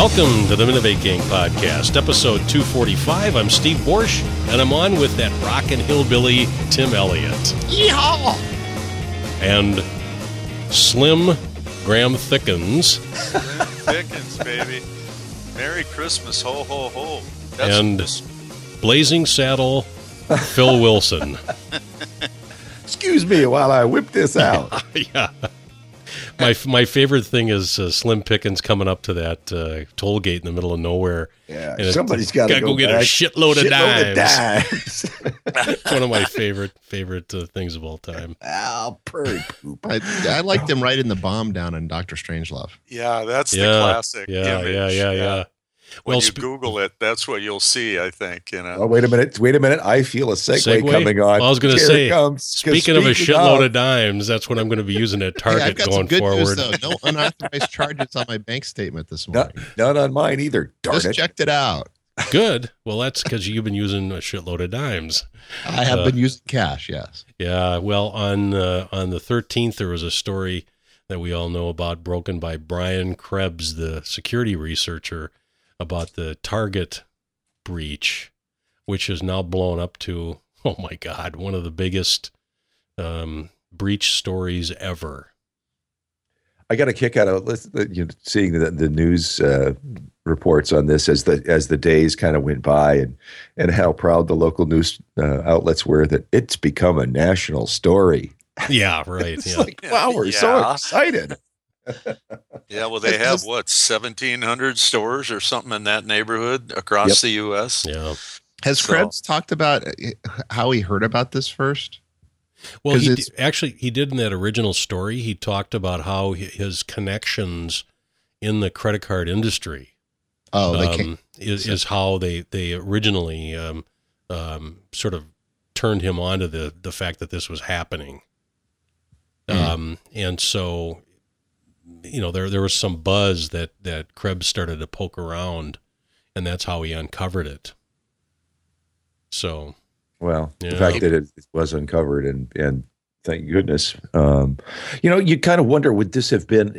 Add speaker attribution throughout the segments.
Speaker 1: Welcome to the Minovate Gang Podcast, episode 245. I'm Steve Borsch, and I'm on with that rockin' hillbilly Tim Elliott.
Speaker 2: Yeehaw!
Speaker 1: And Slim Graham Thickens.
Speaker 2: Slim Thickens, baby. Merry Christmas, ho, ho, ho.
Speaker 1: And Blazing Saddle Phil Wilson.
Speaker 3: Excuse me while I whip this out.
Speaker 1: Yeah. My favorite thing is Slim Pickens coming up to that toll gate in the middle of nowhere.
Speaker 3: Yeah,
Speaker 1: and
Speaker 3: somebody's got to
Speaker 1: go get a shitload of dimes.
Speaker 3: dimes.
Speaker 1: One of my favorite things of all time.
Speaker 3: Ow, purry poop.
Speaker 4: I liked him writing the bomb down in Dr. Strangelove.
Speaker 2: Yeah, that's the classic image.
Speaker 1: Yeah.
Speaker 2: When you Google it, that's what you'll see, I think. You know.
Speaker 3: Oh, wait a minute. I feel a segue coming on.
Speaker 1: Well, I was going to say, speaking of a shitload of dimes, that's what I'm going to be using at Target going forward.
Speaker 4: News, no unauthorized charges on my bank statement this morning.
Speaker 3: Not on mine either. Darn
Speaker 4: Just
Speaker 3: it.
Speaker 4: checked it out.
Speaker 1: Good. Well, that's because you've been using a shitload of dimes.
Speaker 4: I have been using cash, yes.
Speaker 1: Yeah. Well, on the 13th, there was a story that we all know about, broken by Brian Krebs, the security researcher, about the Target breach, which is now blown up to, oh my God, one of the biggest breach stories ever.
Speaker 3: I got a kick out of seeing the news reports on this as the days kind of went by, and how proud the local news outlets were that it's become a national story.
Speaker 1: Yeah, right.
Speaker 3: It's like, wow, we're so excited.
Speaker 2: Yeah, well, they have 1,700 stores or something in that neighborhood across the U.S.
Speaker 1: Yeah.
Speaker 4: Has Krebs talked about how he heard about this first?
Speaker 1: Well, he did in that original story. He talked about how his connections in the credit card industry is how they originally sort of turned him on to the fact that this was happening. And so, there was some buzz that Krebs started to poke around, and that's how he uncovered it. So,
Speaker 3: well, the fact that it was uncovered, and thank goodness, you kind of wonder, would this have been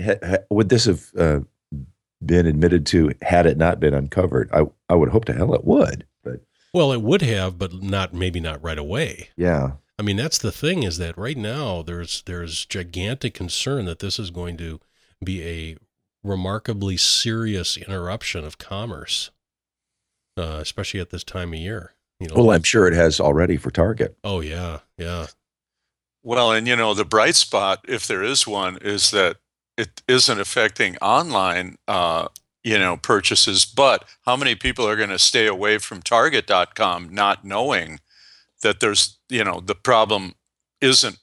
Speaker 3: admitted to had it not been uncovered? I would hope to hell it would, but
Speaker 1: it would have, but maybe not right away.
Speaker 3: Yeah.
Speaker 1: I mean, that's the thing, is that right now there's gigantic concern that this is going to be a remarkably serious interruption of commerce, especially at this time of year.
Speaker 3: Well, I'm sure it has already for Target.
Speaker 1: Oh, yeah.
Speaker 2: Well, and the bright spot, if there is one, is that it isn't affecting online purchases, but how many people are going to stay away from Target.com not knowing that there's, the problem isn't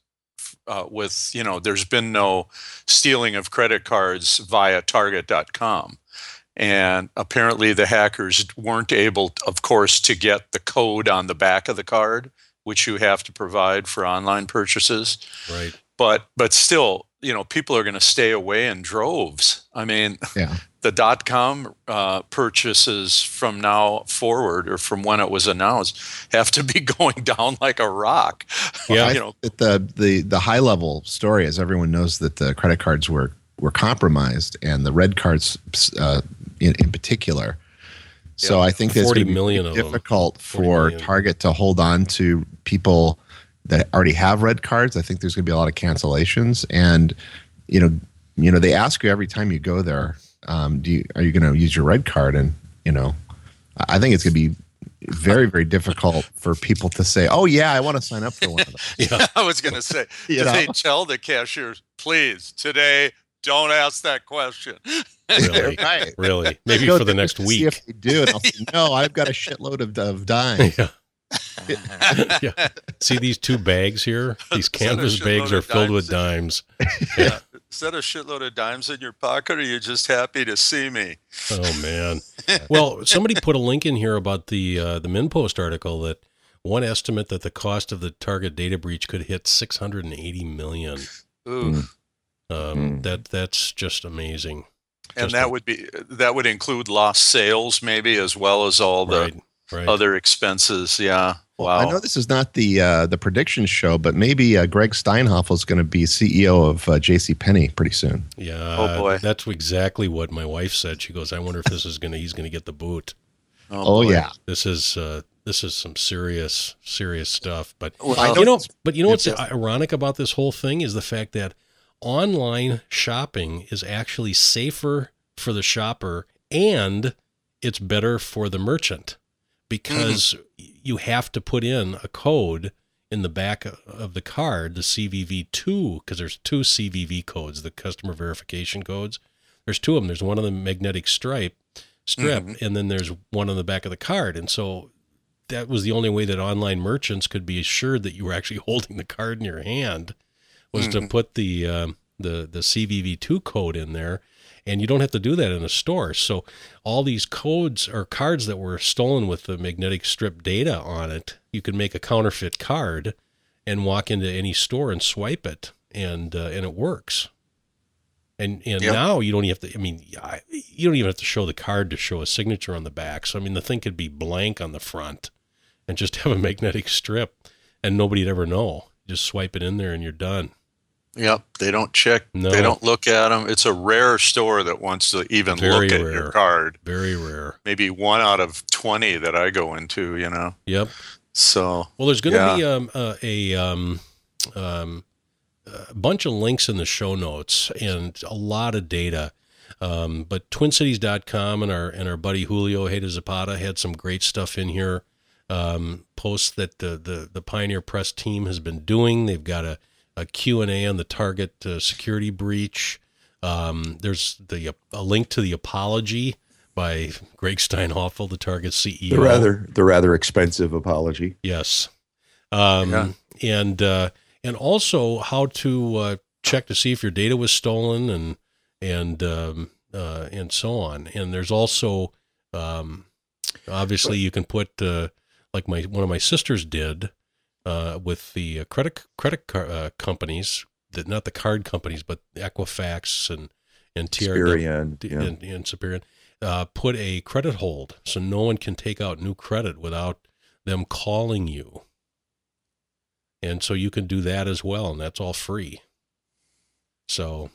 Speaker 2: there's been no stealing of credit cards via Target.com. And apparently the hackers weren't able, of course, to get the code on the back of the card, which you have to provide for online purchases.
Speaker 1: Right.
Speaker 2: But still, people are going to stay away in droves. I mean, the .com purchases from now forward, or from when it was announced, have to be going down like a rock.
Speaker 4: Yeah. The high level story is, everyone knows that the credit cards were compromised, and the red cards in particular. So I think it's
Speaker 1: 40 million of
Speaker 4: difficult for Target to hold on to people that already have red cards. I think there's going to be a lot of cancellations, and they ask you every time you go there, are you going to use your red card? And I think it's going to be very, very difficult for people to say, "Oh yeah, I want to sign up for one of those."
Speaker 2: Yeah, I was going to say, they tell the cashiers, please today, don't ask that question.
Speaker 1: Really?
Speaker 4: Right.
Speaker 1: Really? Maybe for the next week.
Speaker 4: See if they do, and I'll say, "No, I've got a shitload of dimes."
Speaker 1: Yeah. See these two bags here? These canvas bags are filled with dimes.
Speaker 2: Yeah. Is that a shitload of dimes in your pocket, or are you just happy to see me?
Speaker 1: Oh, man. Well, somebody put a link in here about the MinPost article, that one estimate that the cost of the Target data breach could hit $680 million.
Speaker 2: Ooh.
Speaker 1: That's just amazing.
Speaker 2: And that would include lost sales, maybe, as well as all the other expenses. Yeah.
Speaker 4: Well, I know this is not the prediction show, but maybe Greg Steinhoff is going to be CEO of JCPenney pretty soon.
Speaker 1: Yeah.
Speaker 2: Oh boy.
Speaker 1: That's exactly what my wife said. She goes, I wonder if he's going to get the boot.
Speaker 4: Oh yeah.
Speaker 1: This is some serious stuff. But
Speaker 2: Well,
Speaker 1: you know what's ironic about this whole thing is the fact that online shopping is actually safer for the shopper and it's better for the merchant because you have to put in a code in the back of the card, the CVV2, because there's two CVV codes, the customer verification codes. There's two of them. There's one on the magnetic strip, and then there's one on the back of the card. And so that was the only way that online merchants could be assured that you were actually holding the card in your hand was to put the CVV2 code in there. And you don't have to do that in a store. So all these codes or cards that were stolen with the magnetic strip data on it, you can make a counterfeit card and walk into any store and swipe it, and it works. And now you don't even have to. I mean, you don't even have to show the card to show a signature on the back. So I mean, the thing could be blank on the front, and just have a magnetic strip, and nobody'd ever know. Just swipe it in there, and you're done.
Speaker 2: Yep, they don't check.
Speaker 1: No.
Speaker 2: They don't look at them. It's a rare store that wants to even look at your card.
Speaker 1: Very rare.
Speaker 2: Maybe 1 out of 20 that I go into.
Speaker 1: Yep.
Speaker 2: So
Speaker 1: well, there's going to be a bunch of links in the show notes and a lot of data. But TwinCities.com and our buddy Julio Heda Zapata had some great stuff in here. Posts that the Pioneer Press team has been doing. They've got a Q&A on the Target security breach. There's a link to the apology by Greg Steinhoffel, the Target CEO.
Speaker 3: The rather expensive apology.
Speaker 1: Yes. And also how to check to see if your data was stolen and so on. And there's also obviously you can put like one of my sisters did. With the credit companies, not the card companies, but Equifax and
Speaker 3: Experian,
Speaker 1: and Superior, put a credit hold so no one can take out new credit without them calling you. And so you can do that as well, and that's all free. So,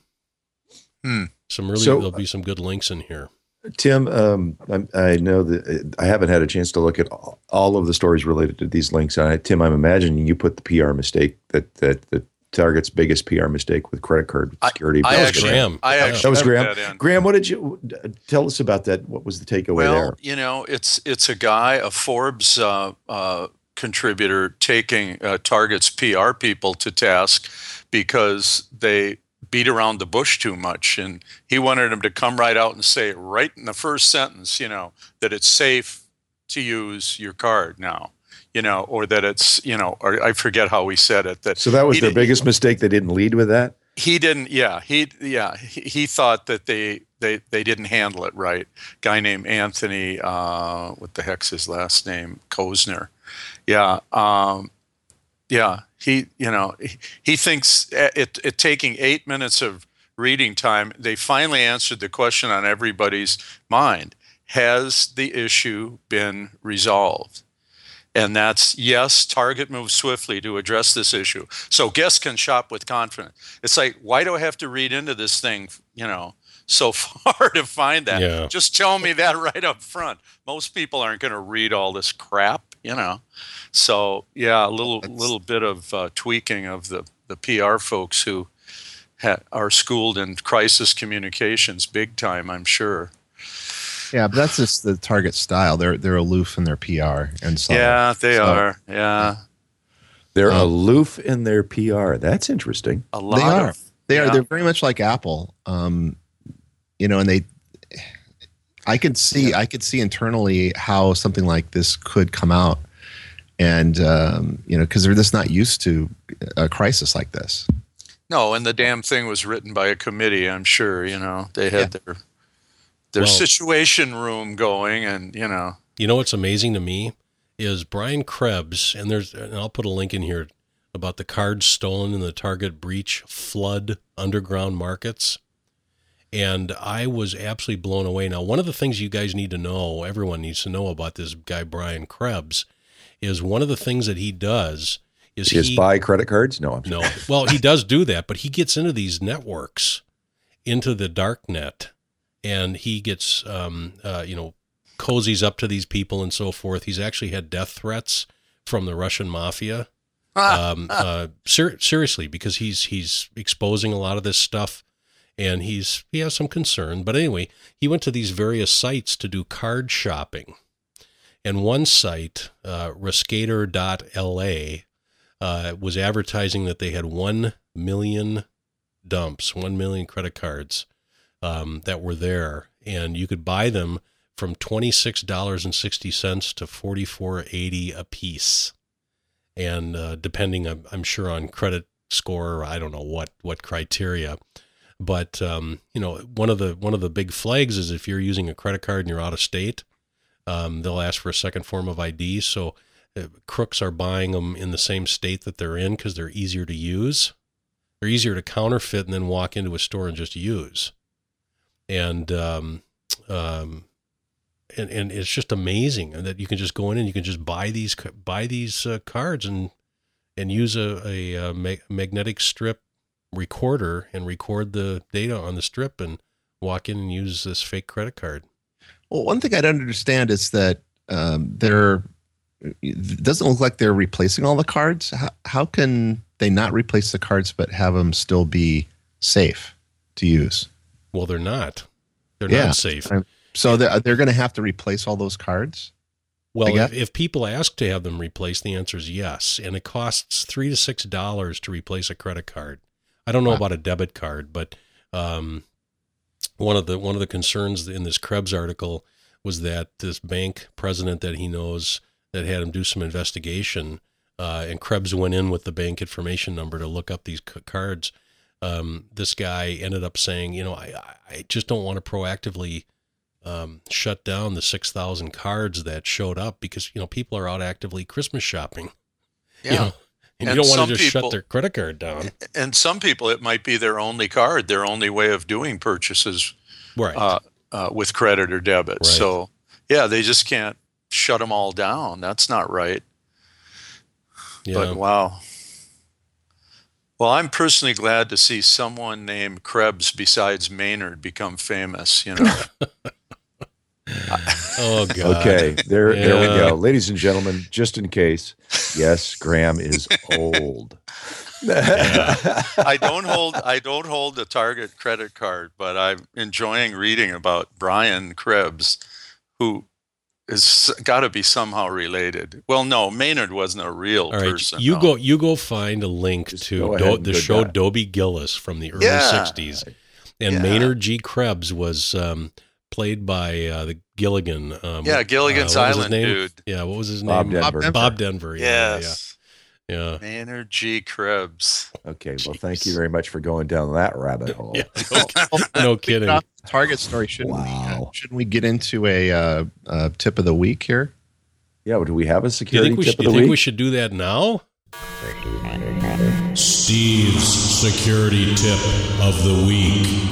Speaker 1: there'll be some good links in here.
Speaker 3: Tim, I know that I haven't had a chance to look at all of the stories related to these links. Tim, I'm imagining you put the PR mistake that the Target's biggest PR mistake with credit card security.
Speaker 1: That was Graham.
Speaker 3: That was Graham. Graham, what did you tell us about that? What was the takeaway there?
Speaker 2: Well, it's a guy, a Forbes contributor, taking Target's PR people to task because they beat around the bush too much, and he wanted him to come right out and say right in the first sentence, that it's safe to use your card now, or that it's, or I forget how he said it.
Speaker 3: So that was their biggest mistake. They didn't lead with that.
Speaker 2: He didn't. Yeah, he thought that they didn't handle it right. Guy named Anthony, what the heck's his last name? Kozner. Yeah. Yeah, he thinks it taking 8 minutes of reading time, they finally answered the question on everybody's mind. Has the issue been resolved? And that's yes, Target moved swiftly to address this issue. So guests can shop with confidence. It's like, why do I have to read into this thing, so far to find that?
Speaker 1: Yeah.
Speaker 2: Just tell me that right up front. Most people aren't going to read all this crap, So yeah, a little bit of tweaking of the PR folks who are schooled in crisis communications big time, I'm sure.
Speaker 4: Yeah, but that's just the Target style. They're aloof in their PR, and so
Speaker 2: yeah, they are. Yeah,
Speaker 3: they're aloof in their PR. That's interesting.
Speaker 4: They're very much like Apple. And I could see internally how something like this could come out. And, because they're just not used to a crisis like this.
Speaker 2: No, and the damn thing was written by a committee, I'm sure. They had their situation room going, and,
Speaker 1: what's amazing to me is Brian Krebs, and I'll put a link in here about the cards stolen in the Target breach flood underground markets. And I was absolutely blown away. Now, one of the things you guys need to know, everyone needs to know about this guy, Brian Krebs, is one of the things that he does is
Speaker 3: buy credit cards. No,
Speaker 1: no. Well, he does do that, but he gets into these networks, into the dark net, and he gets, cozies up to these people and so forth. He's actually had death threats from the Russian mafia. Seriously, because he's exposing a lot of this stuff, and he has some concern. But anyway, he went to these various sites to do card shopping, and one site, Rescator.la, was advertising that they had 1 million dumps, 1 million credit cards that were there, and you could buy them from $26.60 to $44.80 a piece. And depending, I'm sure, on credit score, or I don't know what criteria, but one of the big flags is if you're using a credit card and you're out of state, they'll ask for a second form of ID. So crooks are buying them in the same state that they're in because they're easier to use. They're easier to counterfeit and then walk into a store and just use. And it's just amazing that you can just go in and you can just buy these cards and use a magnetic strip recorder and record the data on the strip and walk in and use this fake credit card.
Speaker 4: Well, one thing I don't understand is that it doesn't look like they're replacing all the cards. How can they not replace the cards but have them still be safe to use?
Speaker 1: Well, they're not. They're not safe.
Speaker 4: So they're going to have to replace all those cards?
Speaker 1: Well, if people ask to have them replaced, the answer is yes. And it costs $3 to $6 to replace a credit card. I don't know about a debit card, but one of the concerns in this Krebs article was that this bank president that he knows that had him do some investigation, and Krebs went in with the bank information number to look up these cards. This guy ended up saying, I just don't want to proactively shut down the 6,000 cards that showed up because, people are out actively Christmas shopping.
Speaker 2: Yeah.
Speaker 1: And you don't want to just shut their credit card down.
Speaker 2: And some people, it might be their only card, their only way of doing purchases
Speaker 1: right.
Speaker 2: With credit or debit.
Speaker 1: Right.
Speaker 2: So, yeah, they just can't shut them all down. That's not right.
Speaker 1: Yeah.
Speaker 2: But wow. Well, I'm personally glad to see someone named Krebs besides Maynard become famous,
Speaker 1: Oh, God.
Speaker 3: Okay, there we go. Ladies and gentlemen, just in case, yes, Graham is old.
Speaker 2: I don't hold a Target credit card, but I'm enjoying reading about Brian Krebs, who is got to be somehow related. Well, no, Maynard wasn't a real person.
Speaker 1: You go find a link to the show Dobie Gillis from the early 60s. And Maynard G. Krebs was played by the Gilligan.
Speaker 2: Gilligan's Island dude.
Speaker 1: Yeah, what was his
Speaker 3: Bob
Speaker 1: name?
Speaker 3: Denver.
Speaker 1: Bob Denver.
Speaker 2: Yes.
Speaker 1: Yeah.
Speaker 2: Maynard G. Krebs.
Speaker 3: Okay, well, thank you very much for going down that rabbit hole.
Speaker 1: Yeah, no kidding.
Speaker 4: Target story, shouldn't we get into a tip of the week here?
Speaker 3: Yeah, do we have a security tip of the week?
Speaker 1: Do you think we should do that now? Steve's security tip of the week.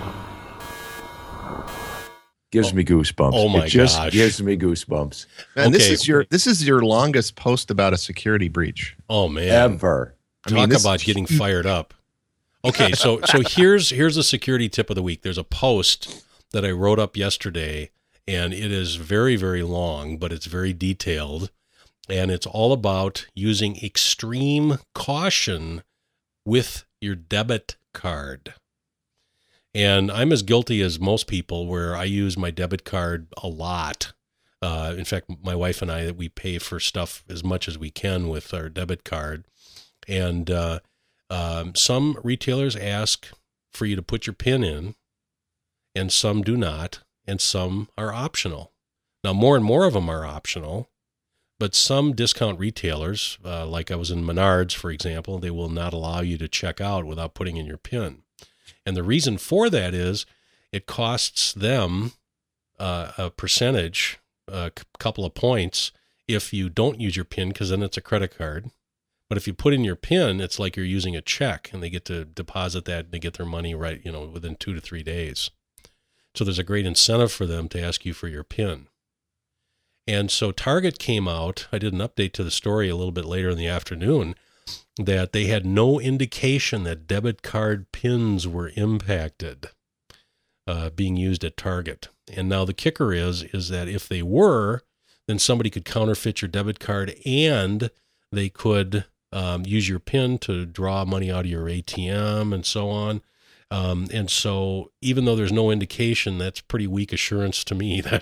Speaker 3: Gives me goosebumps.
Speaker 1: Oh my
Speaker 3: gosh. It just
Speaker 1: gosh.
Speaker 3: gives me goosebumps.
Speaker 4: Man, this is your longest post about a security breach.
Speaker 1: Oh man.
Speaker 3: Ever.
Speaker 1: Talk about getting fired up. Okay, so here's a security tip of the week. There's a post that I wrote up yesterday, and it is very, very long, but it's very detailed, and it's all about using extreme caution with your debit card. And I'm as guilty as most people where I use my debit card a lot. In fact, my wife and I, we pay for stuff as much as we can with our debit card. And some retailers ask for you to put your PIN in, and some do not, and some are optional. Now, more and more of them are optional, but some discount retailers, like I was in Menards, for example, they will not allow you to check out without putting in your PIN. And the reason for that is it costs them a percentage, a couple of points, if you don't use your PIN, because then it's a credit card. But if you put in your PIN, it's like you're using a check, and they get to deposit that, and they get their money right, within 2 to 3 days. So there's a great incentive for them to ask you for your PIN. And so Target came out. I did an update to the story a little bit later in the afternoon that they had no indication that debit card pins were impacted being used at Target. And now the kicker is that if they were, then somebody could counterfeit your debit card and they could use your PIN to draw money out of your ATM and so on. And so even though there's no indication, that's pretty weak assurance to me that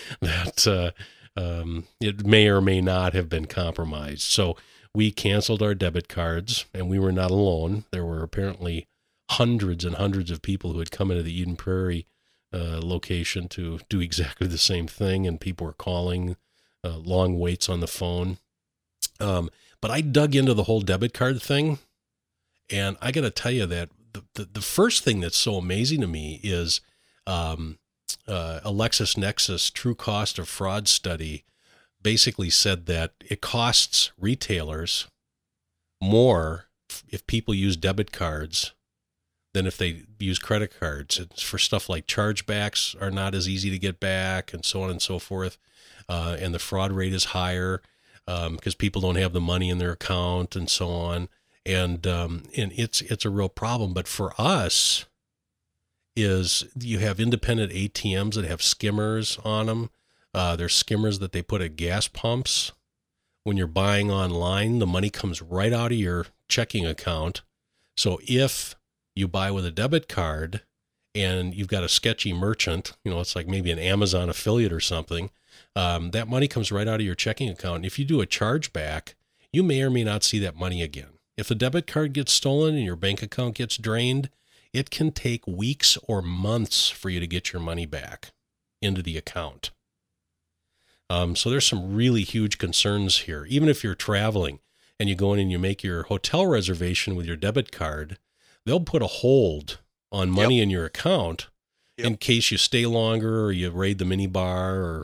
Speaker 1: it may or may not have been compromised. So we canceled our debit cards, and we were not alone. There were apparently hundreds and hundreds of people who had come into the Eden Prairie location to do exactly the same thing, and people were calling, long waits on the phone. But I dug into the whole debit card thing, and I got to tell you that the first thing that's so amazing to me is a LexisNexis True Cost of Fraud study basically said that it costs retailers more if people use debit cards than if they use credit cards. It's for stuff like chargebacks are not as easy to get back and so on and so forth. And the fraud rate is higher because people don't have the money in their account and so on. And it's a real problem. But for us, is you have independent ATMs that have skimmers on them. There's skimmers that they put at gas pumps. When you're buying online, the money comes right out of your checking account. So if you buy with a debit card and you've got a sketchy merchant, it's like maybe an Amazon affiliate or something, that money comes right out of your checking account. And if you do a chargeback, you may or may not see that money again. If the debit card gets stolen and your bank account gets drained, it can take weeks or months for you to get your money back into the account. So there's some really huge concerns here. Even if you're traveling and you go in and you make your hotel reservation with your debit card, they'll put a hold on money in your account in case you stay longer or you raid the minibar or,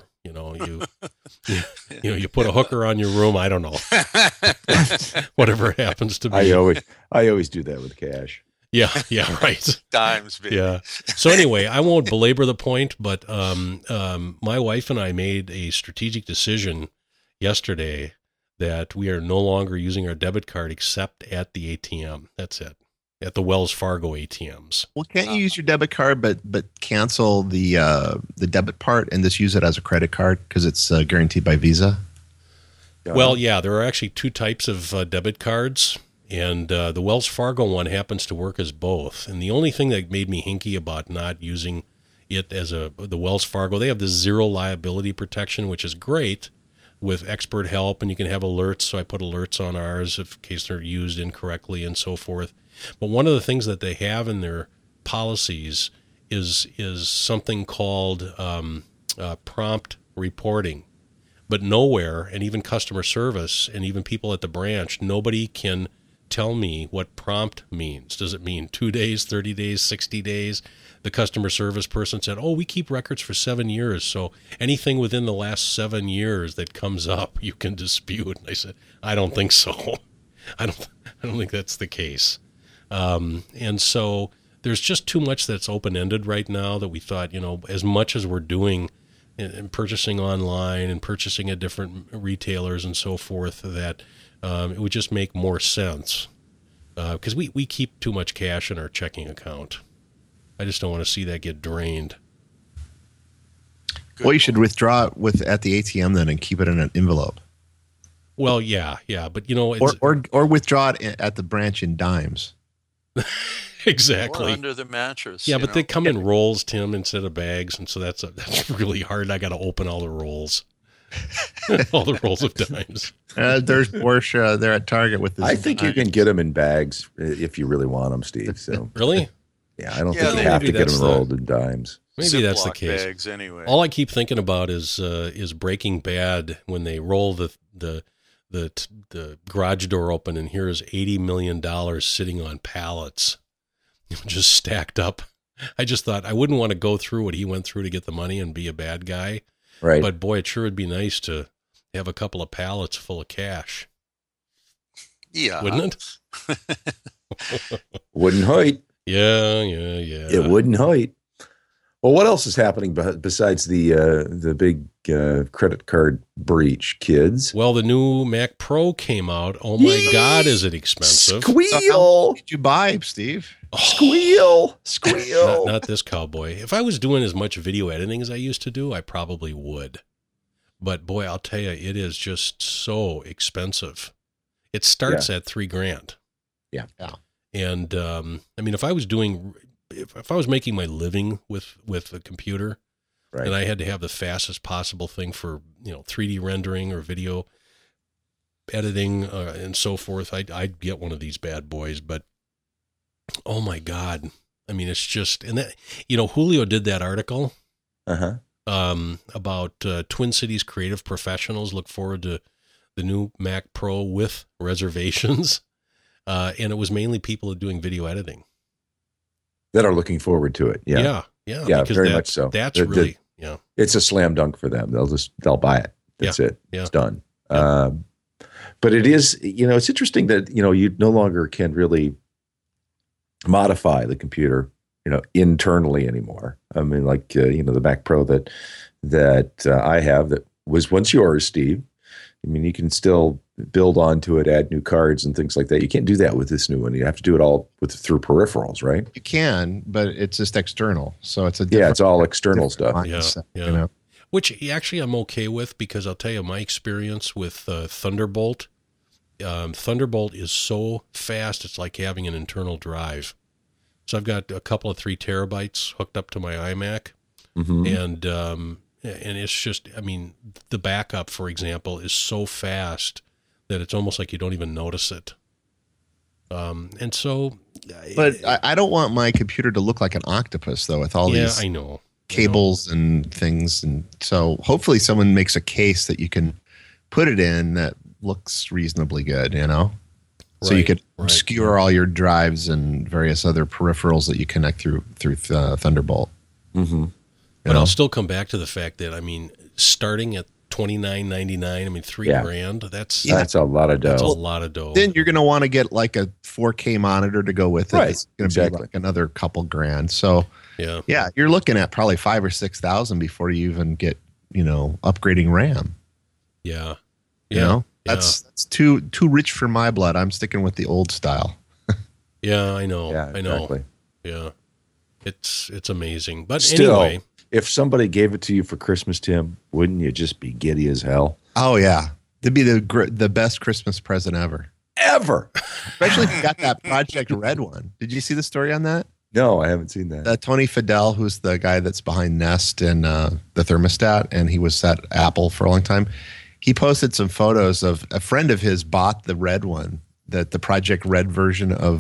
Speaker 1: you put a hooker on your room. I don't know. Whatever it happens to be.
Speaker 3: I always do that with cash.
Speaker 1: Yeah, right.
Speaker 2: Dimes, baby.
Speaker 1: Yeah. So anyway, I won't belabor the point, but my wife and I made a strategic decision yesterday that we are no longer using our debit card except at the ATM. That's it. At the Wells Fargo ATMs.
Speaker 4: Well, can't you use your debit card, but cancel the debit part and just use it as a credit card because it's guaranteed by Visa?
Speaker 1: Well, yeah, there are actually two types of debit cards. And the Wells Fargo one happens to work as both. And the only thing that made me hinky about not using it as the Wells Fargo, they have this zero liability protection, which is great with expert help, and you can have alerts. So I put alerts on ours in case they're used incorrectly and so forth. But one of the things that they have in their policies is something called prompt reporting. But nowhere, and even customer service and even people at the branch, nobody can tell me what prompt means. Does it mean 2 days, 30 days, 60 days? The customer service person said, we keep records for 7 years. So anything within the last 7 years that comes up, you can dispute. And I said, I don't think so. I don't think that's the case. And so there's just too much that's open-ended right now that we thought, as much as we're doing and purchasing online and purchasing at different retailers and so forth, that it would just make more sense because we keep too much cash in our checking account. I just don't want to see that get drained.
Speaker 4: Well, you should withdraw it at the ATM then and keep it in an envelope.
Speaker 1: Well, yeah, but it's,
Speaker 4: or withdraw it at the branch in dimes.
Speaker 1: Exactly.
Speaker 2: Or under the mattress.
Speaker 1: Yeah, but they come in rolls, Tim, instead of bags, and so that's really hard. I got to open all the rolls. All the rolls of dimes.
Speaker 4: There's Porsche there at Target with this.
Speaker 3: I think you can get them in bags if you really want them, Steve. So
Speaker 1: really?
Speaker 3: Yeah, I don't think you have to get them rolled in dimes.
Speaker 1: Maybe that's the case.
Speaker 2: Bags anyway.
Speaker 1: All I keep thinking about is Breaking Bad when they roll the garage door open and here's $80 million sitting on pallets, just stacked up. I just thought I wouldn't want to go through what he went through to get the money and be a bad guy.
Speaker 3: Right.
Speaker 1: But boy, it sure would be nice to have a couple of pallets full of cash.
Speaker 2: Yeah.
Speaker 1: Wouldn't it?
Speaker 3: Wouldn't hurt.
Speaker 1: Yeah.
Speaker 3: It wouldn't hurt. Well, what else is happening besides the big credit card breach, kids?
Speaker 1: Well, the new Mac Pro came out. Oh my God, is it expensive?
Speaker 3: Squeal!
Speaker 4: What did you buy, Steve?
Speaker 3: Squeal! Squeal!
Speaker 1: Not this cowboy. If I was doing as much video editing as I used to do, I probably would. But boy, I'll tell you, it is just so expensive. It starts at $3,000.
Speaker 3: Yeah.
Speaker 1: And I mean, if I was making my living with a computer,
Speaker 3: Right.
Speaker 1: and I had to have the fastest possible thing for 3D rendering or video editing and so forth, I'd get one of these bad boys. But oh my God, I mean, it's just, and that Julio did that article about Twin Cities creative professionals look forward to the new Mac Pro with reservations. And it was mainly people doing video editing
Speaker 3: that are looking forward to it. Yeah, very much so.
Speaker 1: That's really,
Speaker 3: it's a slam dunk for them. They'll buy it. That's it.
Speaker 1: Yeah.
Speaker 3: It's done.
Speaker 1: Yeah.
Speaker 3: But it is, it's interesting that, you no longer can really modify the computer, internally anymore. I mean, like, the Mac Pro that I have that was once yours, Steve. I mean, you can still build onto it, add new cards and things like that. You can't do that with this new one. You have to do it all through peripherals, right?
Speaker 4: You can, but it's just external. So it's
Speaker 3: it's all external stuff.
Speaker 1: Yeah. Which actually I'm okay with, because I'll tell you my experience with Thunderbolt. Thunderbolt is so fast, it's like having an internal drive. So I've got a couple of 3 terabytes hooked up to my iMac, and it's just, I mean, the backup, for example, is so fast that it's almost like you don't even notice it. And so,
Speaker 4: but I don't want my computer to look like an octopus, though, with all these cables and things. And so hopefully someone makes a case that you can put it in that looks reasonably good, so you could obscure all your drives and various other peripherals that you connect through Thunderbolt.
Speaker 3: Mm-hmm.
Speaker 1: But I'll still come back to the fact that, I mean, starting at $29.99, I mean, $3,000. That's
Speaker 3: a lot of dough.
Speaker 1: That's a lot of dough.
Speaker 4: Then you're going to want to get like a 4K monitor to go with it.
Speaker 3: Right.
Speaker 4: It's going to be like another couple grand. So yeah, you're looking at probably $5,000 or $6,000 before you even get upgrading RAM.
Speaker 1: Yeah.
Speaker 4: That's too rich for my blood. I'm sticking with the old style.
Speaker 1: Yeah, I know.
Speaker 3: Yeah, exactly.
Speaker 1: I know. Yeah, it's amazing. But
Speaker 3: still,
Speaker 1: anyway,
Speaker 3: if somebody gave it to you for Christmas, Tim, wouldn't you just be giddy as hell?
Speaker 4: Oh yeah, it'd be the best Christmas present ever. Especially if you got that Project Red one. Did you see the story on that?
Speaker 3: No, I haven't seen that.
Speaker 4: Tony Fadell, who's the guy that's behind Nest and the thermostat, and he was at Apple for a long time. He posted some photos of a friend of his bought the red one, the Project Red version of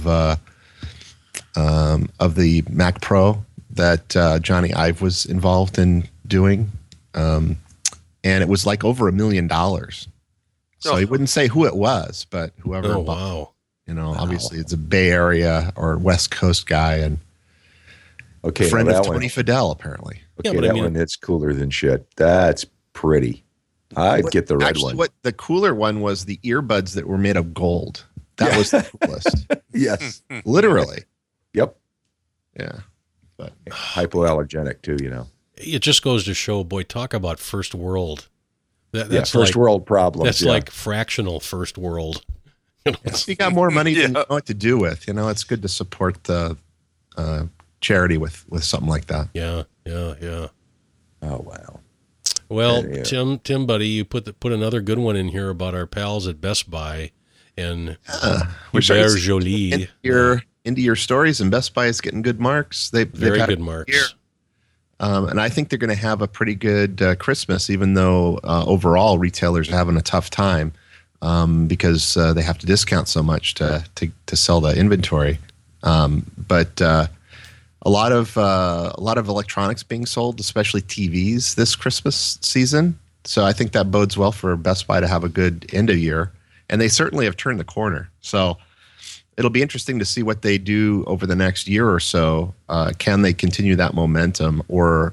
Speaker 4: the Mac Pro that Johnny Ive was involved in doing, and it was like over $1 million. So he wouldn't say who it was, but whoever.
Speaker 1: Oh wow!
Speaker 4: Obviously it's a Bay Area or West Coast guy, and a friend of Tony Fadell apparently.
Speaker 3: Okay, that one hits cooler than shit. That's pretty. I'd get the red one.
Speaker 4: What the cooler one was the earbuds that were made of gold. That was the coolest.
Speaker 3: Yes.
Speaker 4: Literally.
Speaker 3: Yep.
Speaker 4: Yeah. But
Speaker 3: hypoallergenic too,
Speaker 1: It just goes to show, boy, talk about first world. That's
Speaker 3: first world problems.
Speaker 1: That's like fractional first world.
Speaker 4: If you got more money than you know what to do with, it's good to support the charity with something like that.
Speaker 1: Yeah.
Speaker 3: Oh wow.
Speaker 1: Well, Tim, buddy, you put another good one in here about our pals at Best Buy and Hubert Joly.
Speaker 4: Into your stories, and Best Buy is getting good marks. They've
Speaker 1: very good marks.
Speaker 4: And I think they're going to have a pretty good Christmas, even though overall retailers are having a tough time because they have to discount so much to sell the inventory. But a lot of electronics being sold, especially TVs this Christmas season. So I think that bodes well for Best Buy to have a good end of year, and they certainly have turned the corner. So it'll be interesting to see what they do over the next year or so. Can they continue that momentum or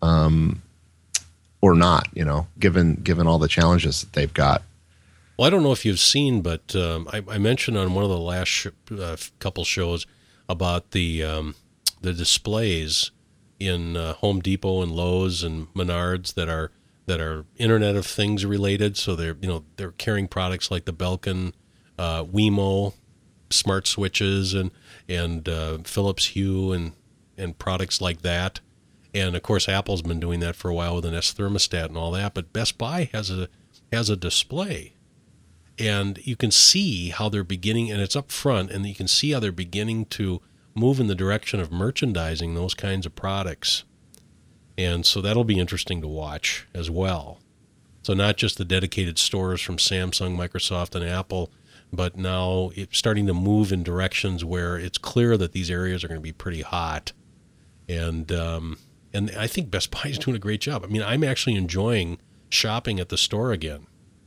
Speaker 4: not? Given all the challenges that they've got.
Speaker 1: Well, I don't know if you've seen, but I mentioned on one of the last couple shows about the displays in Home Depot and Lowe's and Menards that are Internet of Things related. So they're carrying products like the Belkin, Wemo, smart switches, and Philips Hue and products like that. And of course, Apple's been doing that for a while with an Nest thermostat and all that. But Best Buy has a display, and you can see how they're beginning, and it's up front, and you can see how they're beginning to move in the direction of merchandising those kinds of products. And so that'll be interesting to watch as well. So not just the dedicated stores from Samsung, Microsoft, and Apple, but now it's starting to move in directions where it's clear that these areas are going to be pretty hot. And I think Best Buy is doing a great job. I mean, I'm actually enjoying shopping at the store again.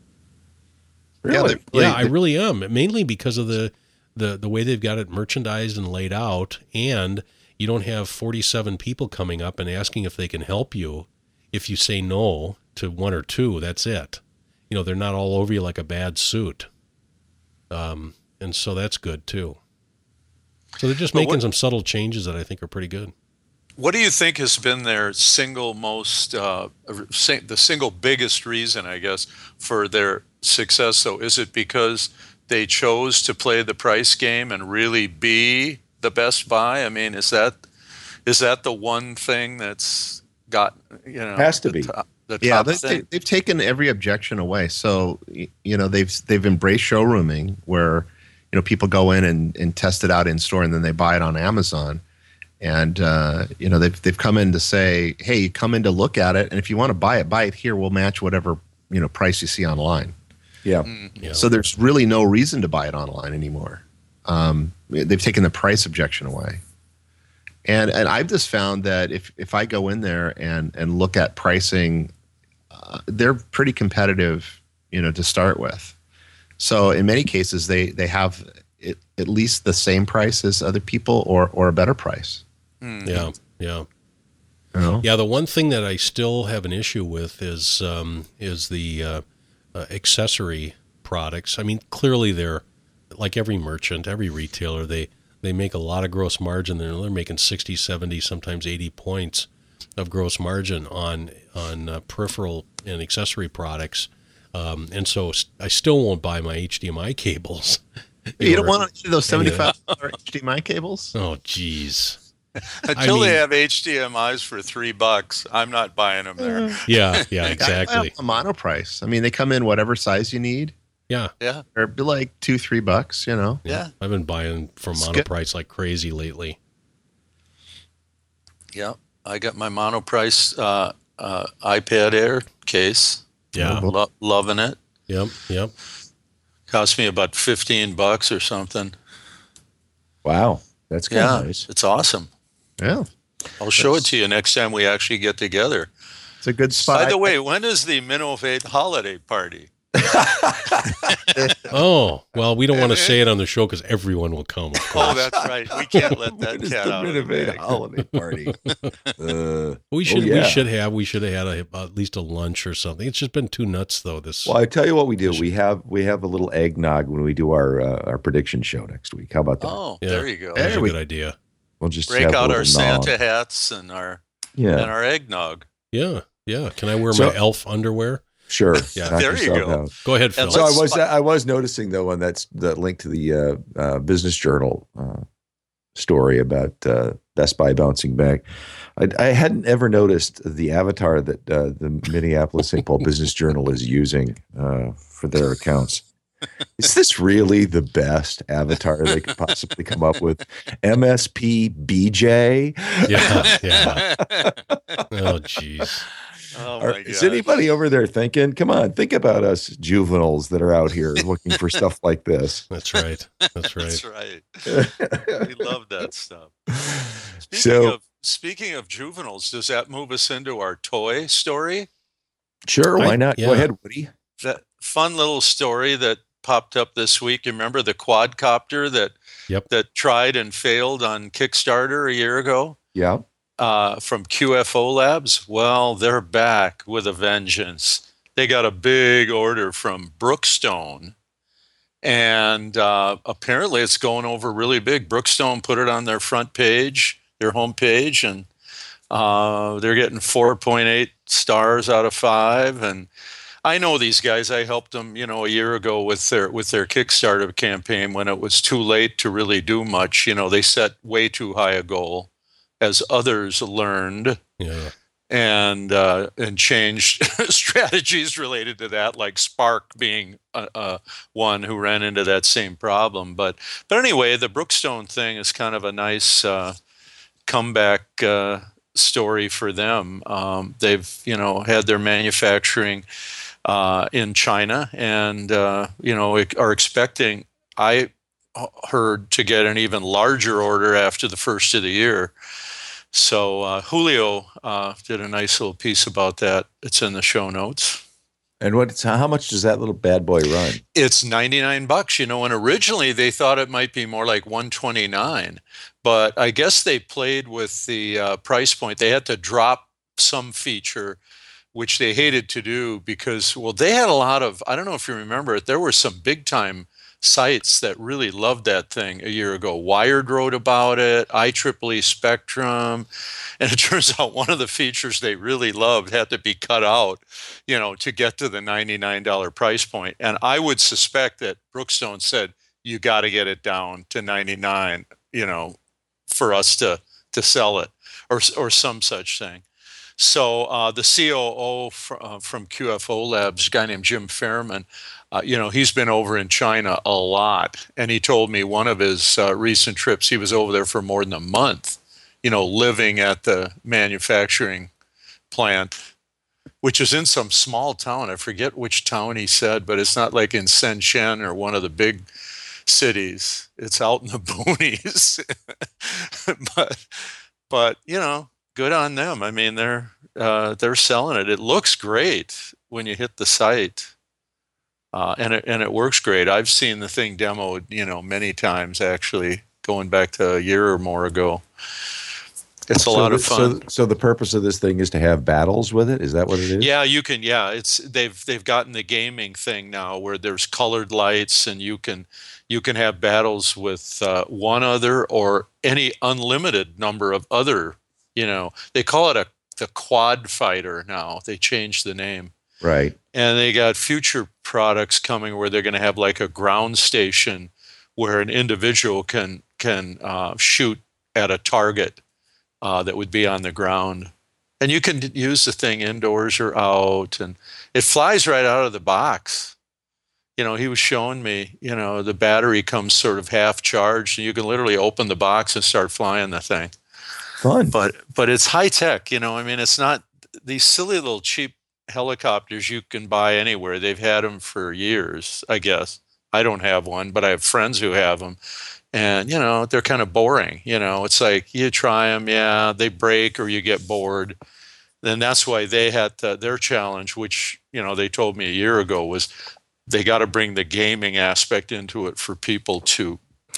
Speaker 3: Really?
Speaker 1: Yeah, I really am. Mainly because of the way they've got it merchandised and laid out, and you don't have 47 people coming up and asking if they can help you. If you say no to one or two, that's it. They're not all over you like a bad suit. And so that's good too. So they're just making some subtle changes that I think are pretty good.
Speaker 2: What do you think has been their single the single biggest reason, I guess, for their success? So is it because they chose to play the price game and really be the Best Buy? I mean, is that the one thing that's got,
Speaker 3: has to be
Speaker 2: the top
Speaker 4: thing? They've taken every objection away. So they've embraced showrooming, where people go in and test it out in store, and then they buy it on Amazon. And they've come in to say, hey, you come in to look at it, and if you want to buy it here. We'll match whatever price you see online.
Speaker 3: Yeah.
Speaker 1: Yeah.
Speaker 4: So there's really no reason to buy it online anymore. They've taken the price objection away. And I've just found that if I go in there and look at pricing, they're pretty competitive, to start with. So in many cases, they have at least the same price as other people, or a better price.
Speaker 1: Yeah. Yeah, the one thing that I still have an issue with is the accessory products. I mean, clearly they're like every merchant, every retailer, they make a lot of gross margin. They're making 60, 70, sometimes 80 points of gross margin on peripheral and accessory products. And so I still won't buy my HDMI cables.
Speaker 4: You don't want those $75 HDMI cables?
Speaker 1: Oh, geez.
Speaker 2: Until they have HDMIs for $3, I'm not buying them there.
Speaker 1: Yeah, exactly.
Speaker 4: A mono price. I mean, they come in whatever size you need.
Speaker 1: Yeah.
Speaker 4: Or be like $2-3,
Speaker 1: Yeah. I've been buying from Monoprice like crazy lately.
Speaker 2: Yeah. I got my Monoprice iPad Air case.
Speaker 1: Yeah.
Speaker 2: Loving it.
Speaker 1: Yep.
Speaker 2: Cost me about $15 or something.
Speaker 3: Wow. That's kind of nice.
Speaker 2: It's awesome.
Speaker 4: Yeah.
Speaker 2: I'll show it to you next time we actually get together.
Speaker 4: It's a good spot.
Speaker 2: By the way, when is the Minovate holiday party?
Speaker 1: Oh, well, we don't want to say it on the show because everyone will come. Of course.
Speaker 2: Oh, that's right. We can't let that cat out of the bag.
Speaker 3: Holiday party.
Speaker 1: We should have had at least a lunch or something. It's just been too nuts though.
Speaker 3: Well, I tell you what we do. We have a little eggnog when we do our prediction show next week. How about that?
Speaker 2: Oh, there you go.
Speaker 1: That's a good idea.
Speaker 3: We'll just
Speaker 2: break out our Santa hats and our eggnog.
Speaker 1: Yeah. Can I wear my elf underwear?
Speaker 3: Sure.
Speaker 2: Yeah. There you go.
Speaker 3: Out.
Speaker 1: Go ahead, Phil.
Speaker 3: So I was noticing though, on that link to the Business Journal story about Best Buy bouncing back. I hadn't ever noticed the avatar that the Minneapolis St. Paul Business Journal is using for their accounts. Is this really the best avatar they could possibly come up with? MSP BJ?
Speaker 1: Yeah. Oh, jeez.
Speaker 2: Oh my God.
Speaker 3: Is anybody over there thinking, come on, think about us juveniles that are out here looking for stuff like this?
Speaker 1: That's right.
Speaker 2: That's right. We love that stuff. Speaking of juveniles, does that move us into our toy story?
Speaker 3: Sure, why not?
Speaker 1: Yeah.
Speaker 3: Go ahead, Woody.
Speaker 2: That fun little story that popped up this week. You remember the quadcopter that tried and failed on Kickstarter a year ago?
Speaker 3: Yeah.
Speaker 2: From QFO Labs? Well, they're back with a vengeance. They got a big order from Brookstone, and apparently it's going over really big. Brookstone put it on their front page, their home page, and They're getting 4.8 stars out of 5, and I know these guys. I helped them, a year ago with their Kickstarter campaign when it was too late to really do much. They set way too high a goal, as others learned.
Speaker 1: Yeah.
Speaker 2: And changed strategies related to that, like Spark being one who ran into that same problem. But anyway, the Brookstone thing is kind of a nice comeback story for them. They've had their manufacturing in China, and are expecting, I heard, to get an even larger order after the first of the year. So Julio did a nice little piece about that. It's in the show notes.
Speaker 3: And how much does that little bad boy run?
Speaker 2: It's $99. And originally they thought it might be more like $129, but I guess they played with the price point. They had to drop some feature, which they hated to do because, well, they had a lot of, I don't know if you remember it, there were some big time sites that really loved that thing a year ago. Wired wrote about it, IEEE Spectrum, and it turns out one of the features they really loved had to be cut out, to get to the $99 price point. And I would suspect that Brookstone said, you got to get it down to $99, for us to sell it, or some such thing. So the COO from QFO Labs, a guy named Jim Fairman, he's been over in China a lot. And he told me one of his recent trips, he was over there for more than a month, living at the manufacturing plant, which is in some small town. I forget which town he said, but it's not like in Shenzhen or one of the big cities. It's out in the boonies. but good on them. I mean, they're selling it. It looks great when you hit the site, and it works great. I've seen the thing demoed, many times actually, going back to a year or more ago. It's a lot of fun.
Speaker 3: So the purpose of this thing is to have battles with it? Is that what it is?
Speaker 2: Yeah, you can. Yeah, they've gotten the gaming thing now where there's colored lights, and you can have battles with one other or any unlimited number of other. They call it the quad fighter now. They changed the name.
Speaker 3: Right.
Speaker 2: And they got future products coming where they're going to have like a ground station where an individual can shoot at a target that would be on the ground. And you can use the thing indoors or out, and it flies right out of the box. He was showing me, the battery comes sort of half charged, and you can literally open the box and start flying the thing.
Speaker 3: Fun.
Speaker 2: But it's high tech, it's not these silly little cheap helicopters you can buy anywhere. They've had them for years, I guess. I don't have one, but I have friends who have them. And, they're kind of boring. It's like you try them, yeah, they break or you get bored. Then that's why they had their challenge, which, they told me a year ago, was they got to bring the gaming aspect into it for people to,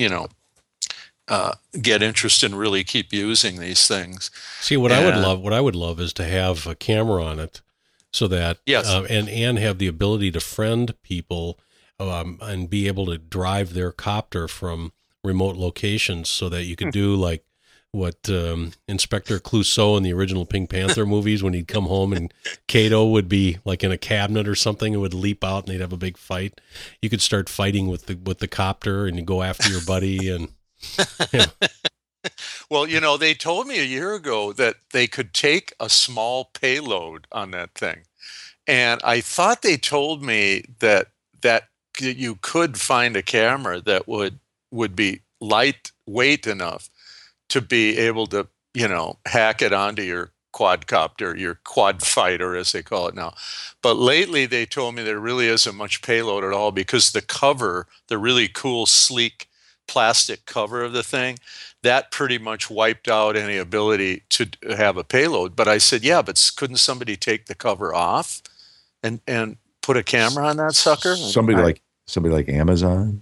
Speaker 2: get interested and really keep using these things.
Speaker 1: See, what I would love is to have a camera on it, so that
Speaker 2: yes,
Speaker 1: and have the ability to friend people and be able to drive their copter from remote locations, so that you could do like what Inspector Clouseau in the original Pink Panther movies, when he'd come home and Kato would be like in a cabinet or something and would leap out and they'd have a big fight. You could start fighting with the copter and you go after your buddy and. Yeah.
Speaker 2: Well, they told me a year ago that they could take a small payload on that thing. And I thought they told me that you could find a camera that would be lightweight enough to be able to, hack it onto your quadcopter, your quad fighter, as they call it now. But lately they told me there really isn't much payload at all, because the cover, the really cool, sleek plastic cover of the thing, that pretty much wiped out any ability to have a payload. But I said, yeah, but couldn't somebody take the cover off and put a camera on that sucker?
Speaker 3: Somebody like Amazon.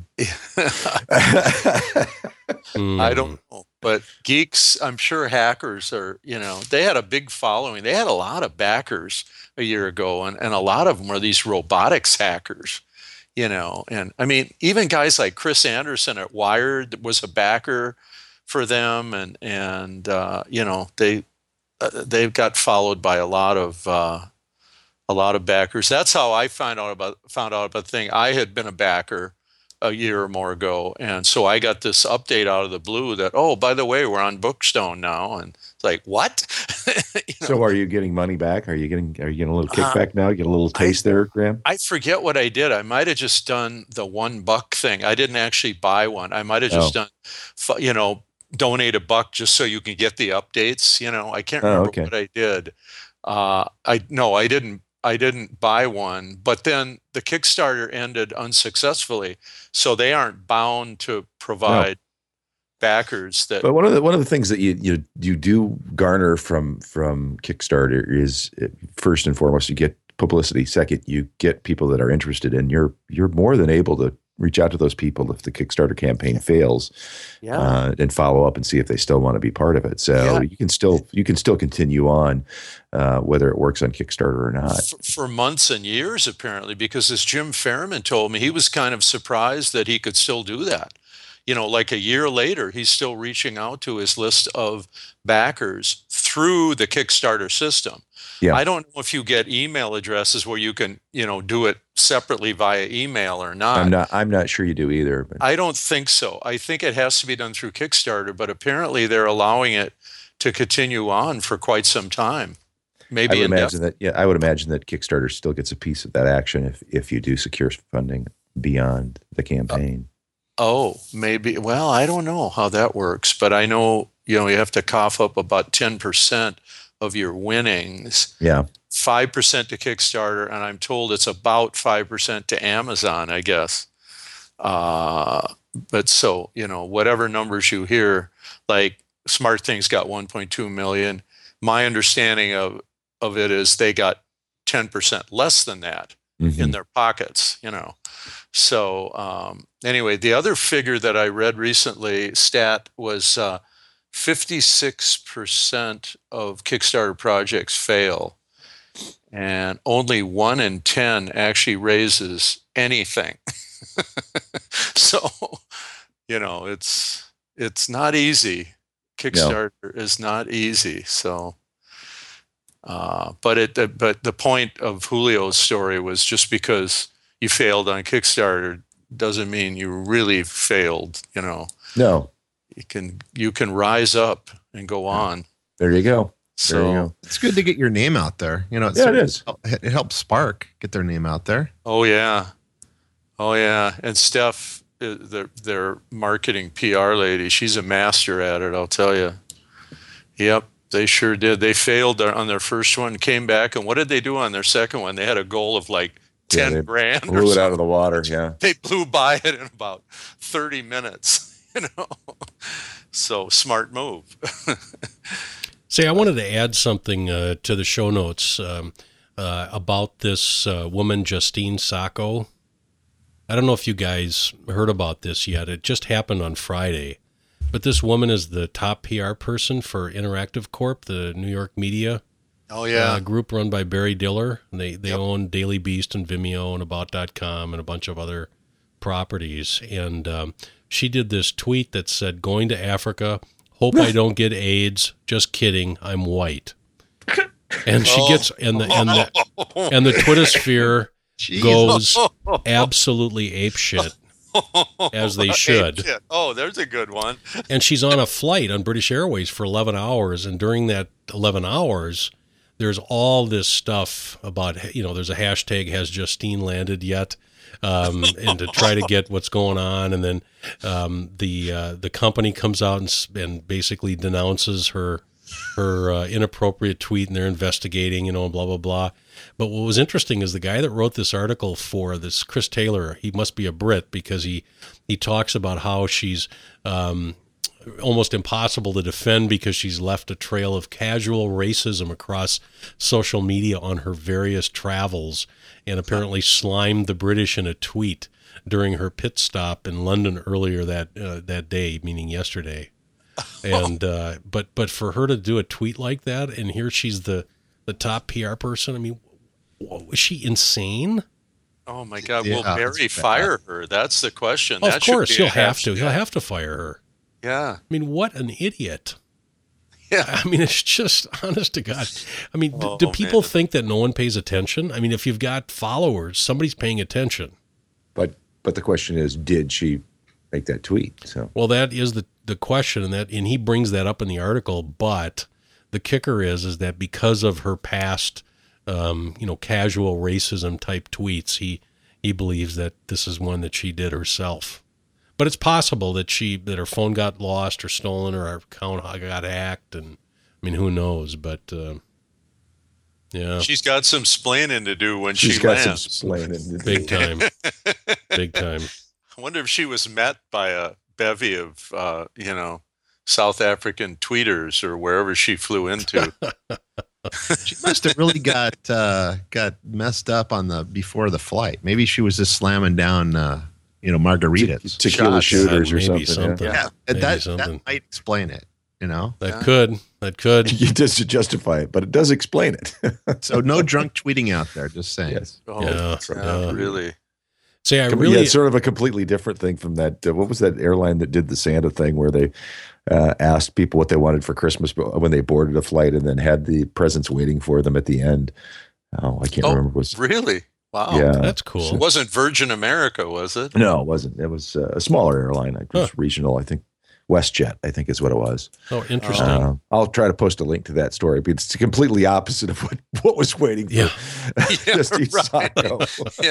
Speaker 2: I don't know, but geeks, I'm sure hackers are, they had a big following. They had a lot of backers a year ago, and a lot of them were these robotics hackers. And I mean, even guys like Chris Anderson at Wired was a backer for them, and they've got followed by a lot of backers. That's how I found out about the thing. I had been a backer a year or more ago, and so I got this update out of the blue that, oh, by the way, we're on Bookstone now, and it's like, what?
Speaker 3: So are you getting money back? Are you getting a little kickback now? Get a little taste there, Graham?
Speaker 2: I forget what I did. I might have just done the $1 thing. I didn't actually buy one. I might have just done, donate $1 just so you can get the updates. I can't remember what I did. I didn't buy one, but then the Kickstarter ended unsuccessfully, so they aren't bound to provide backers. But
Speaker 3: one of the things that you do garner from Kickstarter is, first and foremost, you get publicity. Second, you get people that are interested, and you're more than able to reach out to those people if the Kickstarter campaign fails, and follow up and see if they still want to be part of it. So you can still continue on, whether it works on Kickstarter or not.
Speaker 2: For months and years, apparently, because as Jim Fairman told me, he was kind of surprised that he could still do that. Like a year later, he's still reaching out to his list of backers through the Kickstarter system. Yeah. I don't know if you get email addresses where you can, do it separately via email or not.
Speaker 3: I'm not sure you do either. But
Speaker 2: I don't think so. I think it has to be done through Kickstarter, but apparently they're allowing it to continue on for quite some time. Maybe
Speaker 3: I would imagine that Kickstarter still gets a piece of that action if you do secure funding beyond the campaign.
Speaker 2: Maybe. Well, I don't know how that works, but I know, you have to cough up about 10% of your winnings.
Speaker 3: Yeah.
Speaker 2: 5% to Kickstarter, and I'm told it's about 5% to Amazon, I guess. But so, whatever numbers you hear, like Smart Things got 1.2 million. My understanding of it is they got 10% less than that in their pockets, So anyway, the other figure that I read recently, was 56% of Kickstarter projects fail, and only 1 in 10 actually raises anything. So, it's not easy. Kickstarter is not easy. So, but the point of Julio's story was, just because you failed on Kickstarter doesn't mean you really failed.
Speaker 3: No.
Speaker 2: You can rise up and go on.
Speaker 3: There you go.
Speaker 2: So
Speaker 4: it's good to get your name out there.
Speaker 3: It is.
Speaker 4: It helps Spark get their name out there.
Speaker 2: Oh yeah. And Steph, their marketing PR lady, she's a master at it, I'll tell you. Yep, they sure did. They failed on their first one, came back, and what did they do on their second one? They had a goal of like 10 grand.
Speaker 3: Blew it out of the water. Yeah.
Speaker 2: They blew by it in about 30 minutes. So smart move.
Speaker 1: See, I wanted to add something to the show notes about this woman, Justine Sacco. I don't know if you guys heard about this yet. It just happened on Friday. But this woman is the top PR person for Interactive Corp, the New York media group run by Barry Diller. And they own Daily Beast and Vimeo and About.com and a bunch of other properties. And she did this tweet that said, "Going to Africa, hope I don't get AIDS. Just kidding, I'm white." And she gets and the Twittersphere goes absolutely apeshit, as they should.
Speaker 2: Oh, there's a good one.
Speaker 1: And she's on a flight on British Airways for 11 hours, and during that 11 hours, there's all this stuff about, there's a hashtag, has Justine landed yet? And to try to get what's going on, and then the company comes out and basically denounces her inappropriate tweet, and they're investigating, blah blah blah. But what was interesting is the guy that wrote this article for this, Chris Taylor, he must be a Brit, because he talks about how she's almost impossible to defend because she's left a trail of casual racism across social media on her various travels, and apparently slimed the British in a tweet during her pit stop in London earlier that day, meaning yesterday. And but for her to do a tweet like that, and here she's the top PR person. I mean, was she insane?
Speaker 2: Oh my God! Will Barry fire her? That's the question.
Speaker 1: Of course, he'll have to. He'll have to fire her.
Speaker 2: Yeah.
Speaker 1: I mean, what an idiot.
Speaker 2: Yeah.
Speaker 1: I mean, it's just honest to God. I mean,
Speaker 2: Oh,
Speaker 1: do people
Speaker 2: man.
Speaker 1: think that no one pays attention? I mean, if you've got followers, somebody's paying attention.
Speaker 3: But the question is, did she make that tweet? So
Speaker 1: Well, that is the question, and he brings that up in the article. But the kicker is that because of her past, casual racism type tweets, he believes that this is one that she did herself. But it's possible that her phone got lost or stolen, or her account got hacked, and I mean, who knows? But yeah,
Speaker 2: She's got some splaining to do when
Speaker 3: she's
Speaker 2: she
Speaker 3: got some
Speaker 2: lands.
Speaker 3: explaining to do.
Speaker 1: big time, big time.
Speaker 2: I wonder if she was met by a bevy of, South African tweeters or wherever she flew into.
Speaker 4: She must have really got messed up before the flight. Maybe she was just slamming down, margaritas.
Speaker 3: Tequila
Speaker 2: Shots.
Speaker 3: shooters or
Speaker 1: Maybe
Speaker 3: something. Yeah.
Speaker 4: Yeah,
Speaker 1: Maybe
Speaker 4: that
Speaker 1: something.
Speaker 4: might explain it.
Speaker 1: That could.
Speaker 3: Just to justify it, but it does explain it.
Speaker 4: So no drunk tweeting out there. Just saying.
Speaker 3: Yes.
Speaker 2: Oh,
Speaker 1: Yeah.
Speaker 2: really?
Speaker 1: See, I
Speaker 3: Yeah,
Speaker 1: really,
Speaker 3: it's sort of a completely different thing from that. What was that airline that did the Santa thing where they asked people what they wanted for Christmas when they boarded a flight and then had the presents waiting for them at the end? Oh, I can't remember. It was
Speaker 2: Really? Wow.
Speaker 3: yeah,
Speaker 1: that's cool.
Speaker 2: It wasn't Virgin America, was it?
Speaker 3: no, it wasn't. It was a smaller airline. It was regional, I think. WestJet, I think is what it was.
Speaker 1: Oh, interesting.
Speaker 3: I'll try to post a link to that story, but it's completely opposite of what was waiting for
Speaker 1: Yeah.
Speaker 3: Justine
Speaker 2: right.
Speaker 3: Sacco.
Speaker 2: Yeah.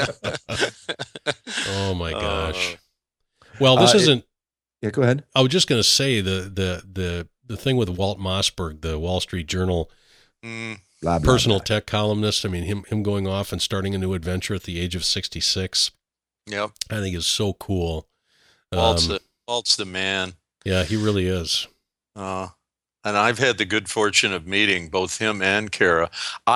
Speaker 1: Oh my gosh. Well, this
Speaker 3: it-
Speaker 1: isn't.
Speaker 3: Yeah, go ahead.
Speaker 1: I was just going to say the thing with Walt Mossberg, the Wall Street Journal
Speaker 2: Mm,
Speaker 3: Blah, blah,
Speaker 1: personal
Speaker 3: blah.
Speaker 1: tech columnist. I mean, him going off and starting a new adventure at the age of 66.
Speaker 2: yep.
Speaker 1: I think is so cool.
Speaker 2: Walt's the man.
Speaker 1: Yeah, he really is.
Speaker 2: And I've had the good fortune of meeting both him and Kara.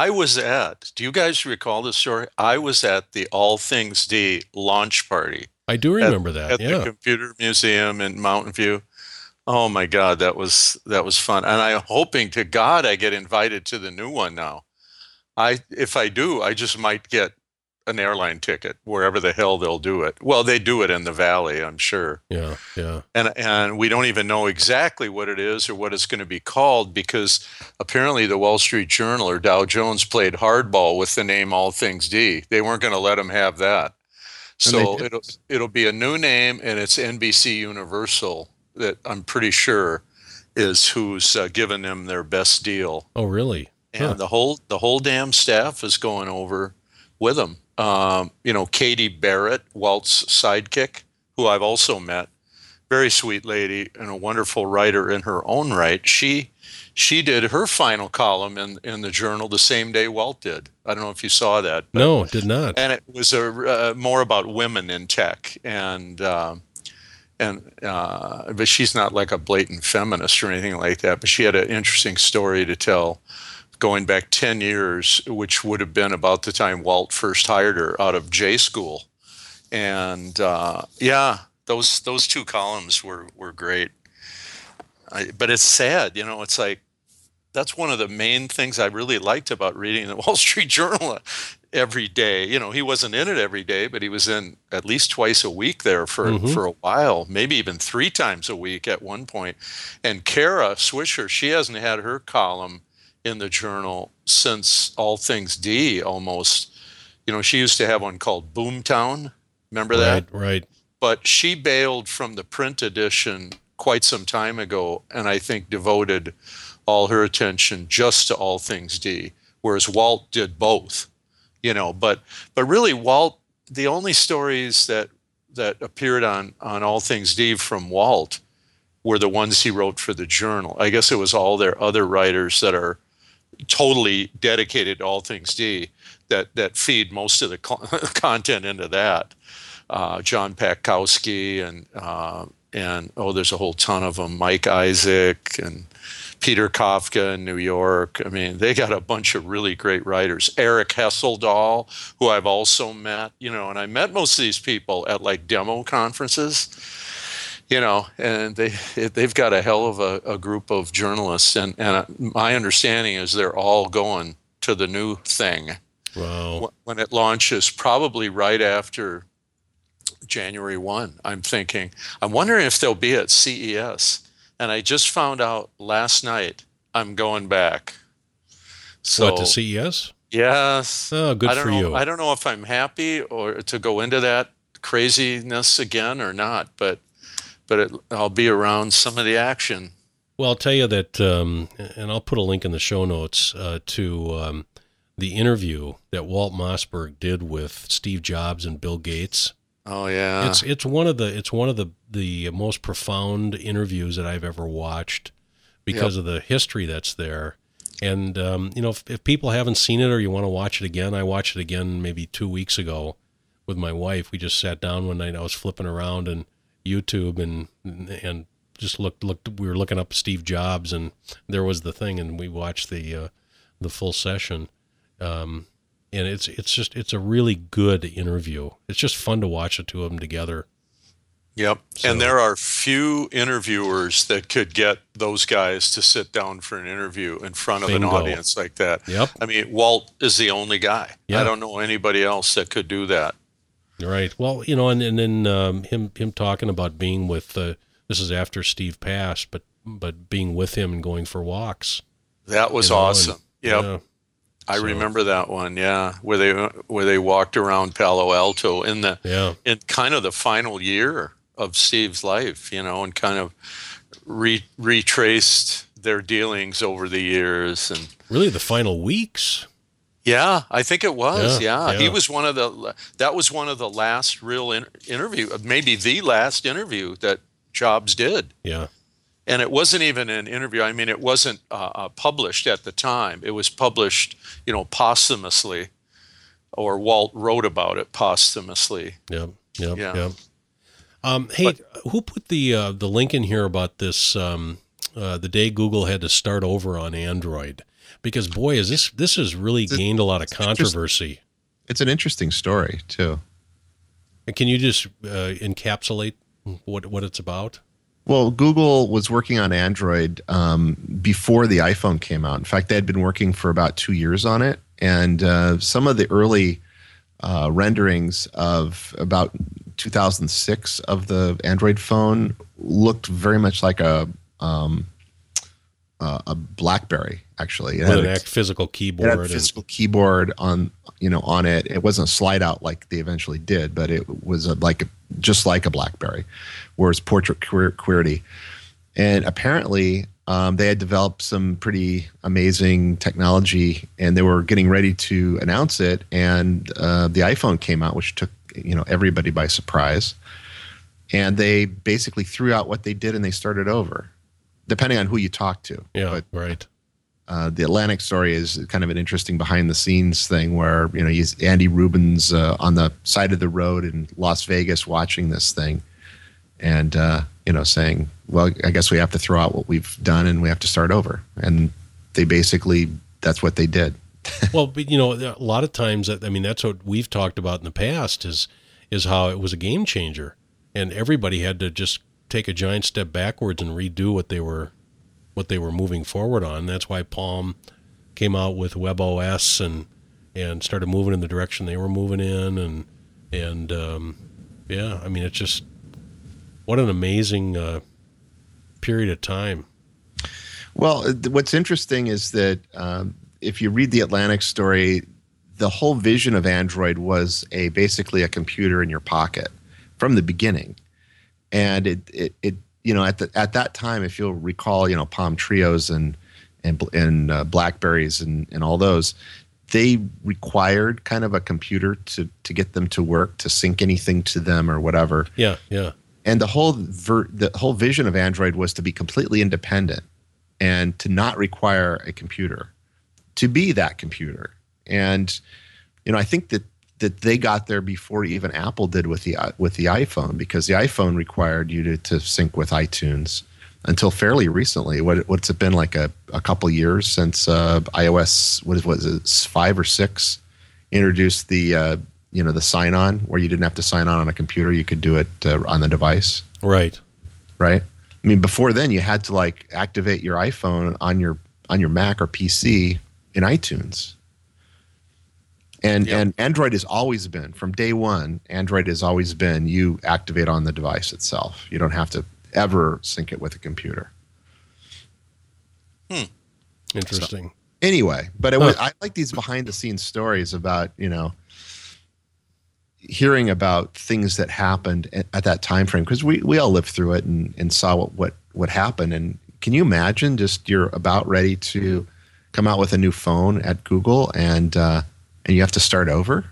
Speaker 2: Do you guys recall this story? I was at the All Things D launch party
Speaker 1: I do remember that.
Speaker 2: at
Speaker 1: Yeah.
Speaker 2: the Computer Museum in Mountain View. Oh my God, that was fun. And I'm hoping to God I get invited to the new one now. If I do, I just might get an airline ticket wherever the hell they'll do it. Well, they do it in the Valley, I'm sure.
Speaker 1: Yeah. Yeah.
Speaker 2: And we don't even know exactly what it is or what it's going to be called because apparently the Wall Street Journal or Dow Jones played hardball with the name All Things D. They weren't going to let them have that. So it'll be a new name, and it's NBC Universal that I'm pretty sure is who's given them their best deal.
Speaker 1: Oh, really?
Speaker 2: And the whole damn staff is going over with them. Katie Barrett, Walt's sidekick, who I've also met, very sweet lady and a wonderful writer in her own right. She did her final column in the Journal the same day Walt did. I don't know if you saw that.
Speaker 1: No, did not.
Speaker 2: And it was more about women in tech, but she's not like a blatant feminist or anything like that. But she had an interesting story to tell, going back 10 years, which would have been about the time Walt first hired her out of J School, and those two columns were great. But it's sad, it's like. That's one of the main things I really liked about reading the Wall Street Journal every day. He wasn't in it every day, but he was in at least twice a week there for a while, maybe even 3 times a week at one point. And Kara Swisher, she hasn't had her column in the Journal since All Things D almost. She used to have one called Boomtown. Remember that?
Speaker 1: Right.
Speaker 2: But she bailed from the print edition quite some time ago, and I think devoted all her attention just to All Things D, whereas Walt did both, but really Walt, the only stories that appeared on All Things D from Walt were the ones he wrote for the Journal. I guess it was all their other writers that are totally dedicated to All Things D that feed most of the content into that. John Packowski and there's a whole ton of them, Mike Isaac and Peter Kafka in New York. I mean, they got a bunch of really great writers. Eric Hesseldahl, who I've also met, and I met most of these people at like demo conferences, and they've got a hell of a group of journalists. And my understanding is they're all going to the new thing.
Speaker 1: Wow.
Speaker 2: When it launches, probably right after January 1, I'm wondering if they'll be at CES. And I just found out last night I'm going back. So
Speaker 1: What, to CES?
Speaker 2: yes.
Speaker 1: Oh, good for you.
Speaker 2: I don't know if I'm happy or to go into that craziness again or not, but I'll be around some of the action.
Speaker 1: Well, I'll tell you that, and I'll put a link in the show notes to the interview that Walt Mossberg did with Steve Jobs and Bill Gates.
Speaker 2: Oh yeah,
Speaker 1: it's one of the most profound interviews that I've ever watched because of the history that's there. And if people haven't seen it or you want to watch it again, I watched it again maybe 2 weeks ago with my wife. We just sat down one night. I was flipping around in YouTube and just looked. We were looking up Steve Jobs, and there was the thing, and we watched the full session. And it's a really good interview. It's just fun to watch the two of them together.
Speaker 2: Yep. So, and there are few interviewers that could get those guys to sit down for an interview in front of an audience like that.
Speaker 1: Yep.
Speaker 2: I mean, Walt is the only guy.
Speaker 1: Yep.
Speaker 2: I don't know anybody else that could do that.
Speaker 1: Right. Well, and then him talking about being with this is after Steve passed, but being with him and going for walks.
Speaker 2: That was awesome. Yep.
Speaker 1: Yeah.
Speaker 2: I remember that one, where they walked around Palo Alto in kind of the final year of Steve's life, and kind of retraced their dealings over the years, and
Speaker 1: really the final weeks.
Speaker 2: Yeah, I think it was. Yeah. He was that was one of the last real interview, maybe the last interview that Jobs did.
Speaker 1: Yeah.
Speaker 2: And it wasn't even an interview. I mean, it wasn't published at the time. It was published, posthumously, or Walt wrote about it posthumously.
Speaker 1: Yep. Hey, who put the link in here about this? The day Google had to start over on Android, because boy, this has really gained a lot of controversy.
Speaker 4: It's an interesting story too.
Speaker 1: Can you just encapsulate what it's about?
Speaker 4: Well, Google was working on Android before the iPhone came out. In fact, they had been working for about 2 years on it. And some of the early renderings of about 2006 of the Android phone looked very much like a BlackBerry, actually.
Speaker 1: It had a physical keyboard.
Speaker 4: It had a physical keyboard on it. It wasn't a slide out like they eventually did, but it was just like a BlackBerry, whereas Portrait QWERTY. And apparently they had developed some pretty amazing technology, and they were getting ready to announce it. And the iPhone came out, which took everybody by surprise. And they basically threw out what they did and they started over, depending on who you talk to.
Speaker 1: Yeah, but, right.
Speaker 4: The Atlantic story is kind of an interesting behind-the-scenes thing where, Andy Rubin's on the side of the road in Las Vegas watching this thing and, saying, well, I guess we have to throw out what we've done and we have to start over. And they basically, that's what they did.
Speaker 1: Well, but, a lot of times, that's what we've talked about in the past is how it was a game changer. And everybody had to just take a giant step backwards and redo what they were moving forward on. That's why Palm came out with WebOS and started moving in the direction they were moving in, it's just what an amazing period of time.
Speaker 4: Well, what's interesting is that if you read the Atlantic story, the whole vision of Android was basically a computer in your pocket from the beginning, and it at that time, if you'll recall, Palm Trios and Blackberries and all those, they required kind of a computer to get them to work, to sync anything to them or whatever.
Speaker 1: Yeah, yeah.
Speaker 4: And the whole vision of Android was to be completely independent and to not require a computer, to be that computer. And I think that they got there before even Apple did with the iPhone, because the iPhone required you to sync with iTunes until fairly recently. What's it been, like a couple years since iOS? What was it, 5 or 6? Introduced the the sign on, where you didn't have to sign on a computer; you could do it on the device.
Speaker 1: Right.
Speaker 4: I mean, before then, you had to activate your iPhone on your Mac or PC in iTunes. And Android has always been, from day one, Android has always been, you activate on the device itself. You don't have to ever sync it with a computer.
Speaker 1: Interesting.
Speaker 4: So, anyway, but I like these behind the scenes stories about, hearing about things that happened at that time frame, because we all lived through it and saw what happened. And can you imagine just you're about ready to come out with a new phone at Google and you have to start over?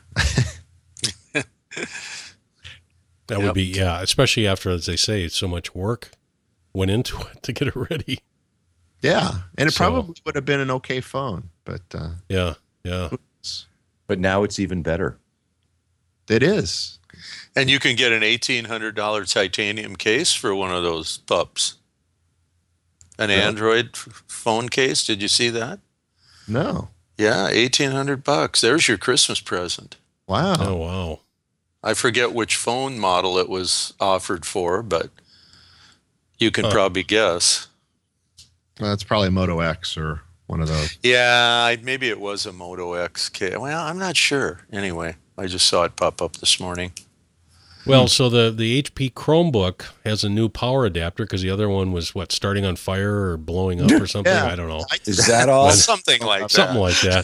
Speaker 1: That would be, yeah, especially after, as they say, so much work went into it to get it ready.
Speaker 4: Yeah, and it probably would have been an okay phone, but
Speaker 1: yeah.
Speaker 3: But now it's even better.
Speaker 4: It is.
Speaker 2: And you can get an $1,800 titanium case for one of those pups. An Android phone case. Did you see that?
Speaker 4: No.
Speaker 2: Yeah, $1,800. There's your Christmas present.
Speaker 4: Wow.
Speaker 1: Oh, wow.
Speaker 2: I forget which phone model it was offered for, but you can probably guess.
Speaker 4: Well, that's probably Moto X or one of those.
Speaker 2: Yeah, maybe it was a Moto X case. Well, I'm not sure. Anyway, I just saw it pop up this morning.
Speaker 1: Well, so the HP Chromebook has a new power adapter because the other one was, starting on fire or blowing up or something?
Speaker 4: Yeah.
Speaker 1: I don't know.
Speaker 3: Is that all?
Speaker 2: Something like that.
Speaker 1: Something like that.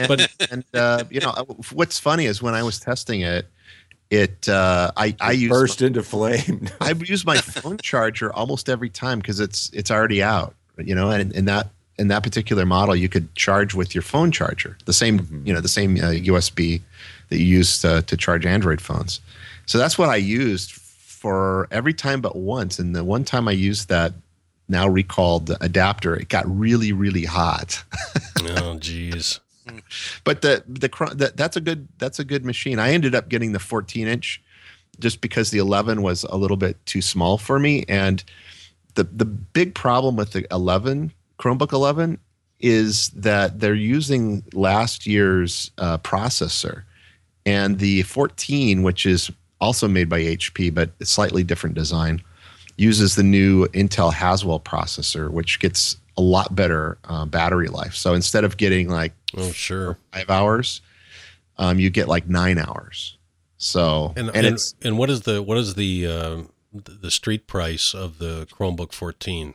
Speaker 4: But what's funny is when I was testing it, I
Speaker 3: burst into flame.
Speaker 4: I use my phone charger almost every time because it's already out. And in that particular model, you could charge with your phone charger, the same USB that you use to charge Android phones. So that's what I used for every time but once. And the one time I used that now recalled adapter, it got really, really hot.
Speaker 1: Oh, geez.
Speaker 4: But that's a good machine. I ended up getting the 14-inch just because the 11 was a little bit too small for me. And the big problem with the Chromebook 11 is that they're using last year's processor, and the 14, which is also made by HP but a slightly different design, uses the new Intel Haswell processor, which gets a lot better battery life. So instead of getting like 5 hours, you get like 9 hours. So
Speaker 1: and what is the street price of the Chromebook 14?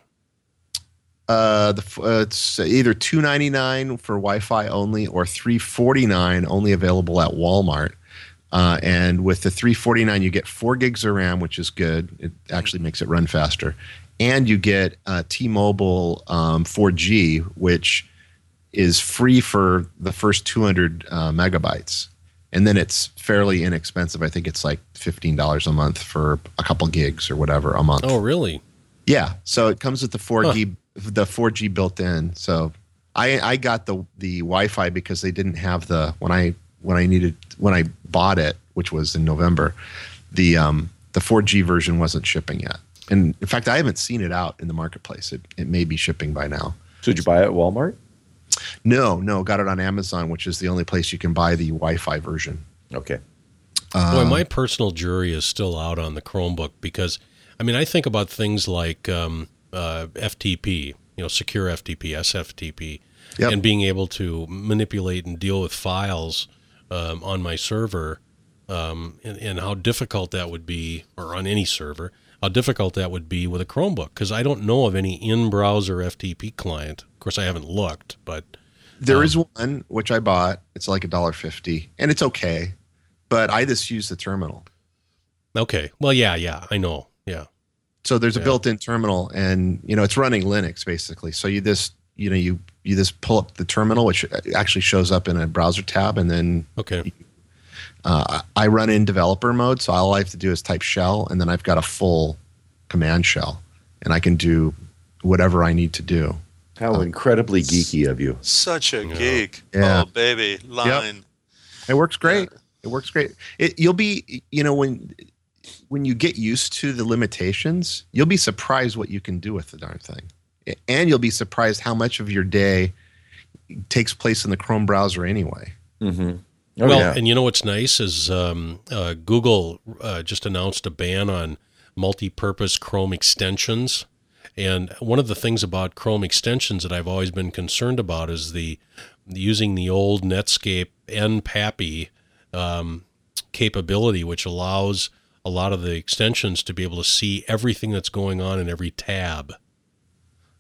Speaker 4: It's either $299 for Wi-Fi only or $349 only available at Walmart. And with the $349, you get 4 gigs of RAM, which is good. It actually makes it run faster. And you get T-Mobile 4G, which is free for the first 200 megabytes. And then it's fairly inexpensive. I think it's like $15 a month for a couple gigs or whatever a month.
Speaker 1: Oh, really?
Speaker 4: Yeah. So it comes with the 4G built in. So I got the Wi-Fi because they didn't have when I bought it, which was in November, the 4G version wasn't shipping yet. And in fact, I haven't seen it out in the marketplace. It may be shipping by now.
Speaker 3: So did you buy it at Walmart?
Speaker 4: No, got it on Amazon, which is the only place you can buy the Wi-Fi version.
Speaker 3: Okay.
Speaker 1: Boy, my personal jury is still out on the Chromebook because, I think about things like FTP, secure FTP, SFTP, and being able to manipulate and deal with files on my server, and how difficult that would be, or on any server, how difficult that would be with a Chromebook, because I don't know of any in-browser FTP client. Of course, I haven't looked, but
Speaker 4: there is one which I bought. It's like $1.50, and it's okay, but I just use the terminal.
Speaker 1: Okay, well, yeah, I know, yeah.
Speaker 4: So there's a built-in terminal, and it's running Linux basically. So you just you just pull up the terminal, which actually shows up in a browser tab, and then I run in developer mode, so all I have to do is type shell, and then I've got a full command shell, and I can do whatever I need to do.
Speaker 3: How incredibly geeky of you.
Speaker 2: Such a geek.
Speaker 4: Yeah.
Speaker 2: Oh, baby. Line.
Speaker 4: Yep. It works great. It works great. You'll be, when you get used to the limitations, you'll be surprised what you can do with the darn thing. And you'll be surprised how much of your day takes place in the Chrome browser anyway.
Speaker 3: Mm-hmm.
Speaker 1: And you know what's nice is Google just announced a ban on multi-purpose Chrome extensions. And one of the things about Chrome extensions that I've always been concerned about is using the old Netscape NPAPI capability, which allows a lot of the extensions to be able to see everything that's going on in every tab.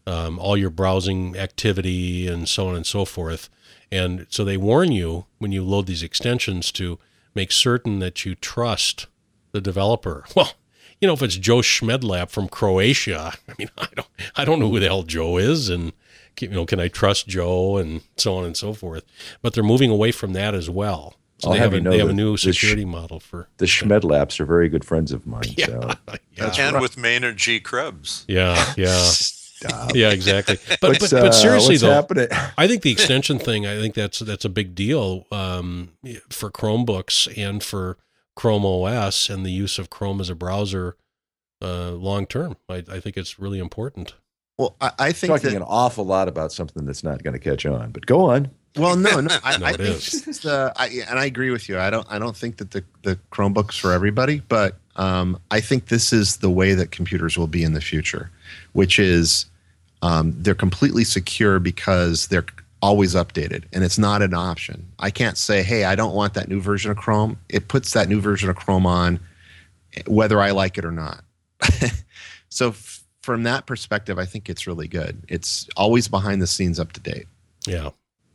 Speaker 1: all your browsing activity and so on and so forth. And so they warn you when you load these extensions to make certain that you trust the developer. Well, if it's Joe Schmedlap from Croatia, I mean, I don't know who the hell Joe is, and can I trust Joe, and so on and so forth. But they're moving away from that as well. So they have a new security model for
Speaker 3: the Schmedlaps are very good friends of mine.
Speaker 1: Yeah,
Speaker 3: so.
Speaker 2: And with Maynard G. Krebs.
Speaker 1: Yeah. Yeah, exactly. But seriously though,
Speaker 3: happening?
Speaker 1: I think the extension thing, I think that's a big deal for Chromebooks and for Chrome OS and the use of Chrome as a browser long term. I think it's really important.
Speaker 4: Well, I think
Speaker 3: talking an awful lot about something that's not going to catch on, but go on.
Speaker 4: Well, no, I
Speaker 1: it
Speaker 4: think
Speaker 1: is.
Speaker 4: and I agree with you. I don't think that the Chromebook's for everybody, but I think this is the way that computers will be in the future, which is they're completely secure because they're always updated, and it's not an option. I can't say, hey, I don't want that new version of Chrome. It puts that new version of Chrome on whether I like it or not. So from that perspective, I think it's really good. It's always behind the scenes, up to date.
Speaker 1: Yeah.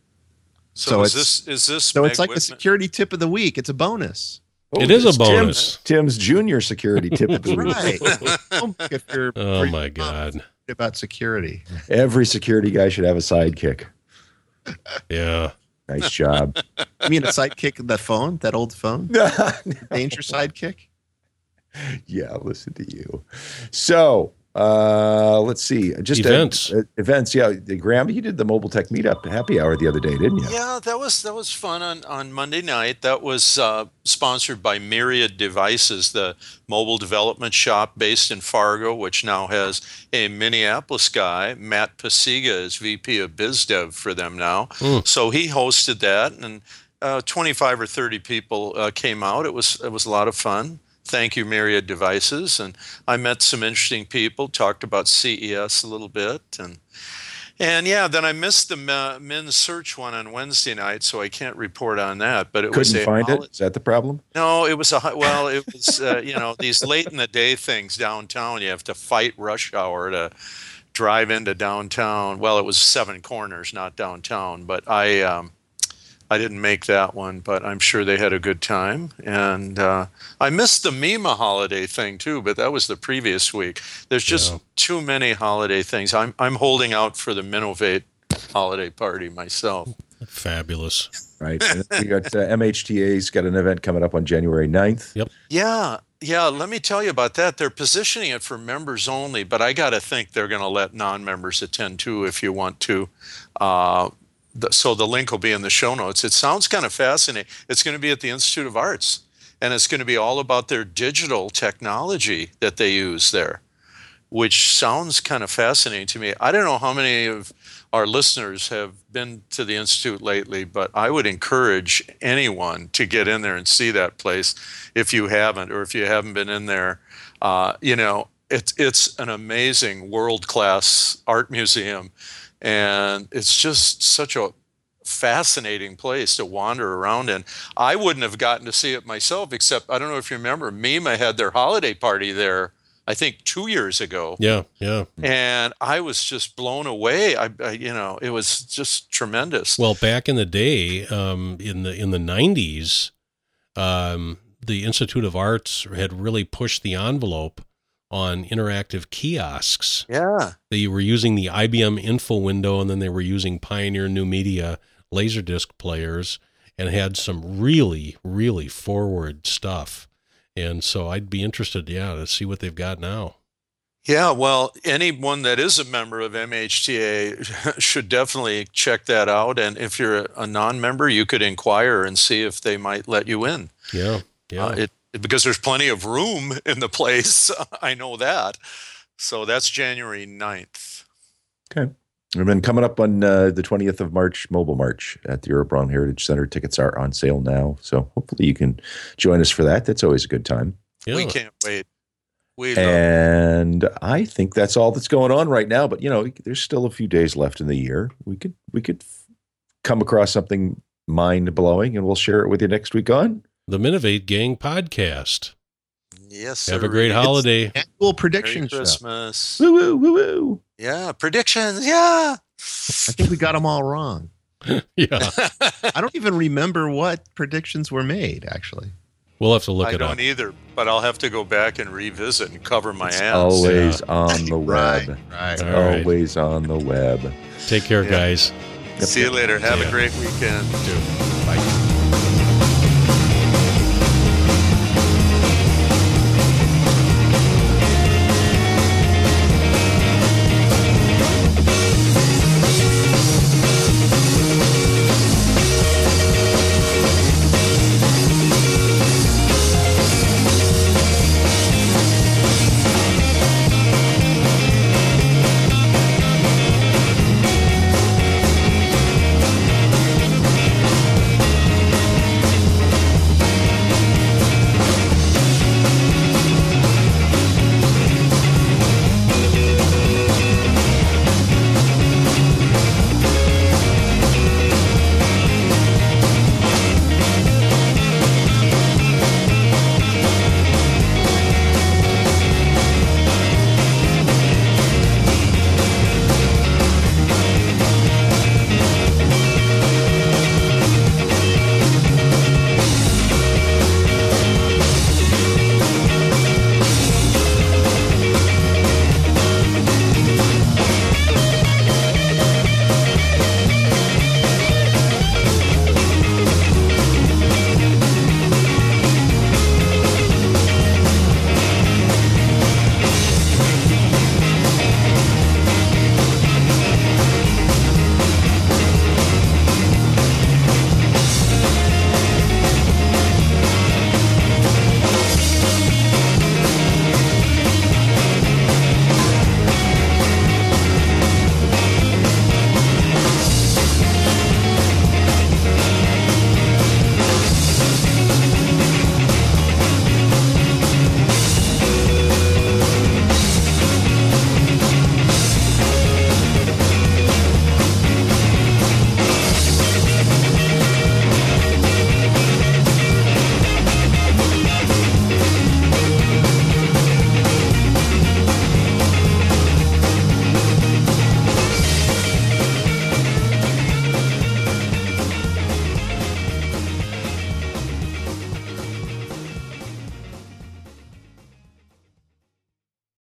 Speaker 2: So is this
Speaker 4: so it's like the security tip of the week. It's a bonus.
Speaker 1: It is a bonus.
Speaker 3: Tim's junior security tip of the week.
Speaker 4: Right. If you're
Speaker 1: my God.
Speaker 4: About security.
Speaker 3: Every security guy should have a sidekick.
Speaker 1: Yeah.
Speaker 3: Nice job.
Speaker 4: You mean a sidekick, the phone, that old phone? Danger sidekick?
Speaker 3: Yeah, listen to you. So, let's see. Just
Speaker 1: events.
Speaker 3: Events. Yeah, Graham, you did the Mobile Tech Meetup happy hour the other day, didn't you?
Speaker 2: Yeah, that was fun on Monday night. That was sponsored by Myriad Devices, the mobile development shop based in Fargo, which now has a Minneapolis guy. Matt Pasiga is VP of BizDev for them now. So he hosted that, and 25 or 30 people came out. It was a lot of fun. Thank you, Myriad Devices. And I met some interesting people, talked about CES a little bit. And yeah, then I missed the men's search one on Wednesday night, so I can't report on that. But it
Speaker 3: couldn't find it? Is that the problem?
Speaker 2: No, it was these late in the day things downtown. You have to fight rush hour to drive into downtown. Well, it was Seven Corners, not downtown. But I didn't make that one, but I'm sure they had a good time. And I missed the MEMA holiday thing too, but that was the previous week. There's just too many holiday things. I'm holding out for the Minovate holiday party myself.
Speaker 1: Fabulous.
Speaker 3: Right. And we got MHTA's got an event coming up on January 9th.
Speaker 1: Yep.
Speaker 2: Yeah, let me tell you about that. They're positioning it for members only, but I got to think they're going to let non-members attend too if you want to. So the link will be in the show notes. It sounds kind of fascinating. It's going to be at the Institute of Arts, and it's going to be all about their digital technology that they use there, which sounds kind of fascinating to me. I don't know how many of our listeners have been to the Institute lately, but I would encourage anyone to get in there and see that place if you haven't, or if you haven't been in there. It's an amazing world-class art museum. And it's just such a fascinating place to wander around in. I wouldn't have gotten to see it myself, except, I don't know if you remember, MEMA had their holiday party there, I think 2 years ago.
Speaker 1: Yeah.
Speaker 2: And I was just blown away. It was just tremendous.
Speaker 1: Well, back in the day, in the 90s, the Institute of Arts had really pushed the envelope on interactive kiosks.
Speaker 2: Yeah.
Speaker 1: They were using the IBM Info Window, and then they were using Pioneer New Media Laserdisc players, and had some really, really forward stuff. And so I'd be interested, to see what they've got now.
Speaker 2: Yeah, well, anyone that is a member of MHTA should definitely check that out. And if you're a non-member, you could inquire and see if they might let you in.
Speaker 1: Yeah.
Speaker 2: Because there's plenty of room in the place. I know that. So that's January 9th.
Speaker 3: Okay. And then coming up on the 20th of March, Mobile March at the Europe Brown Heritage Center. Tickets are on sale now. So hopefully you can join us for that. That's always a good time.
Speaker 1: Yeah.
Speaker 2: We can't wait.
Speaker 3: And I think that's all that's going on right now. But, there's still a few days left in the year. We could come across something mind-blowing, and we'll share it with you next week on
Speaker 1: the Minovate Gang podcast.
Speaker 2: Yes,
Speaker 1: Have a great holiday.
Speaker 4: Annual prediction
Speaker 2: Merry
Speaker 4: show.
Speaker 2: Christmas.
Speaker 3: Woo, woo, woo, woo.
Speaker 2: Yeah, predictions. Yeah.
Speaker 4: I think we got them all wrong.
Speaker 1: Yeah.
Speaker 4: I don't even remember what predictions were made, actually.
Speaker 1: We'll have to look
Speaker 2: I
Speaker 1: it up.
Speaker 2: don't either, but I'll have to go back and revisit and cover my ass.
Speaker 3: Always on the web.
Speaker 4: Right.
Speaker 1: All right.
Speaker 3: Always on the web.
Speaker 1: Take care, guys.
Speaker 2: See you later. Have a great weekend.
Speaker 1: You too.
Speaker 4: Bye.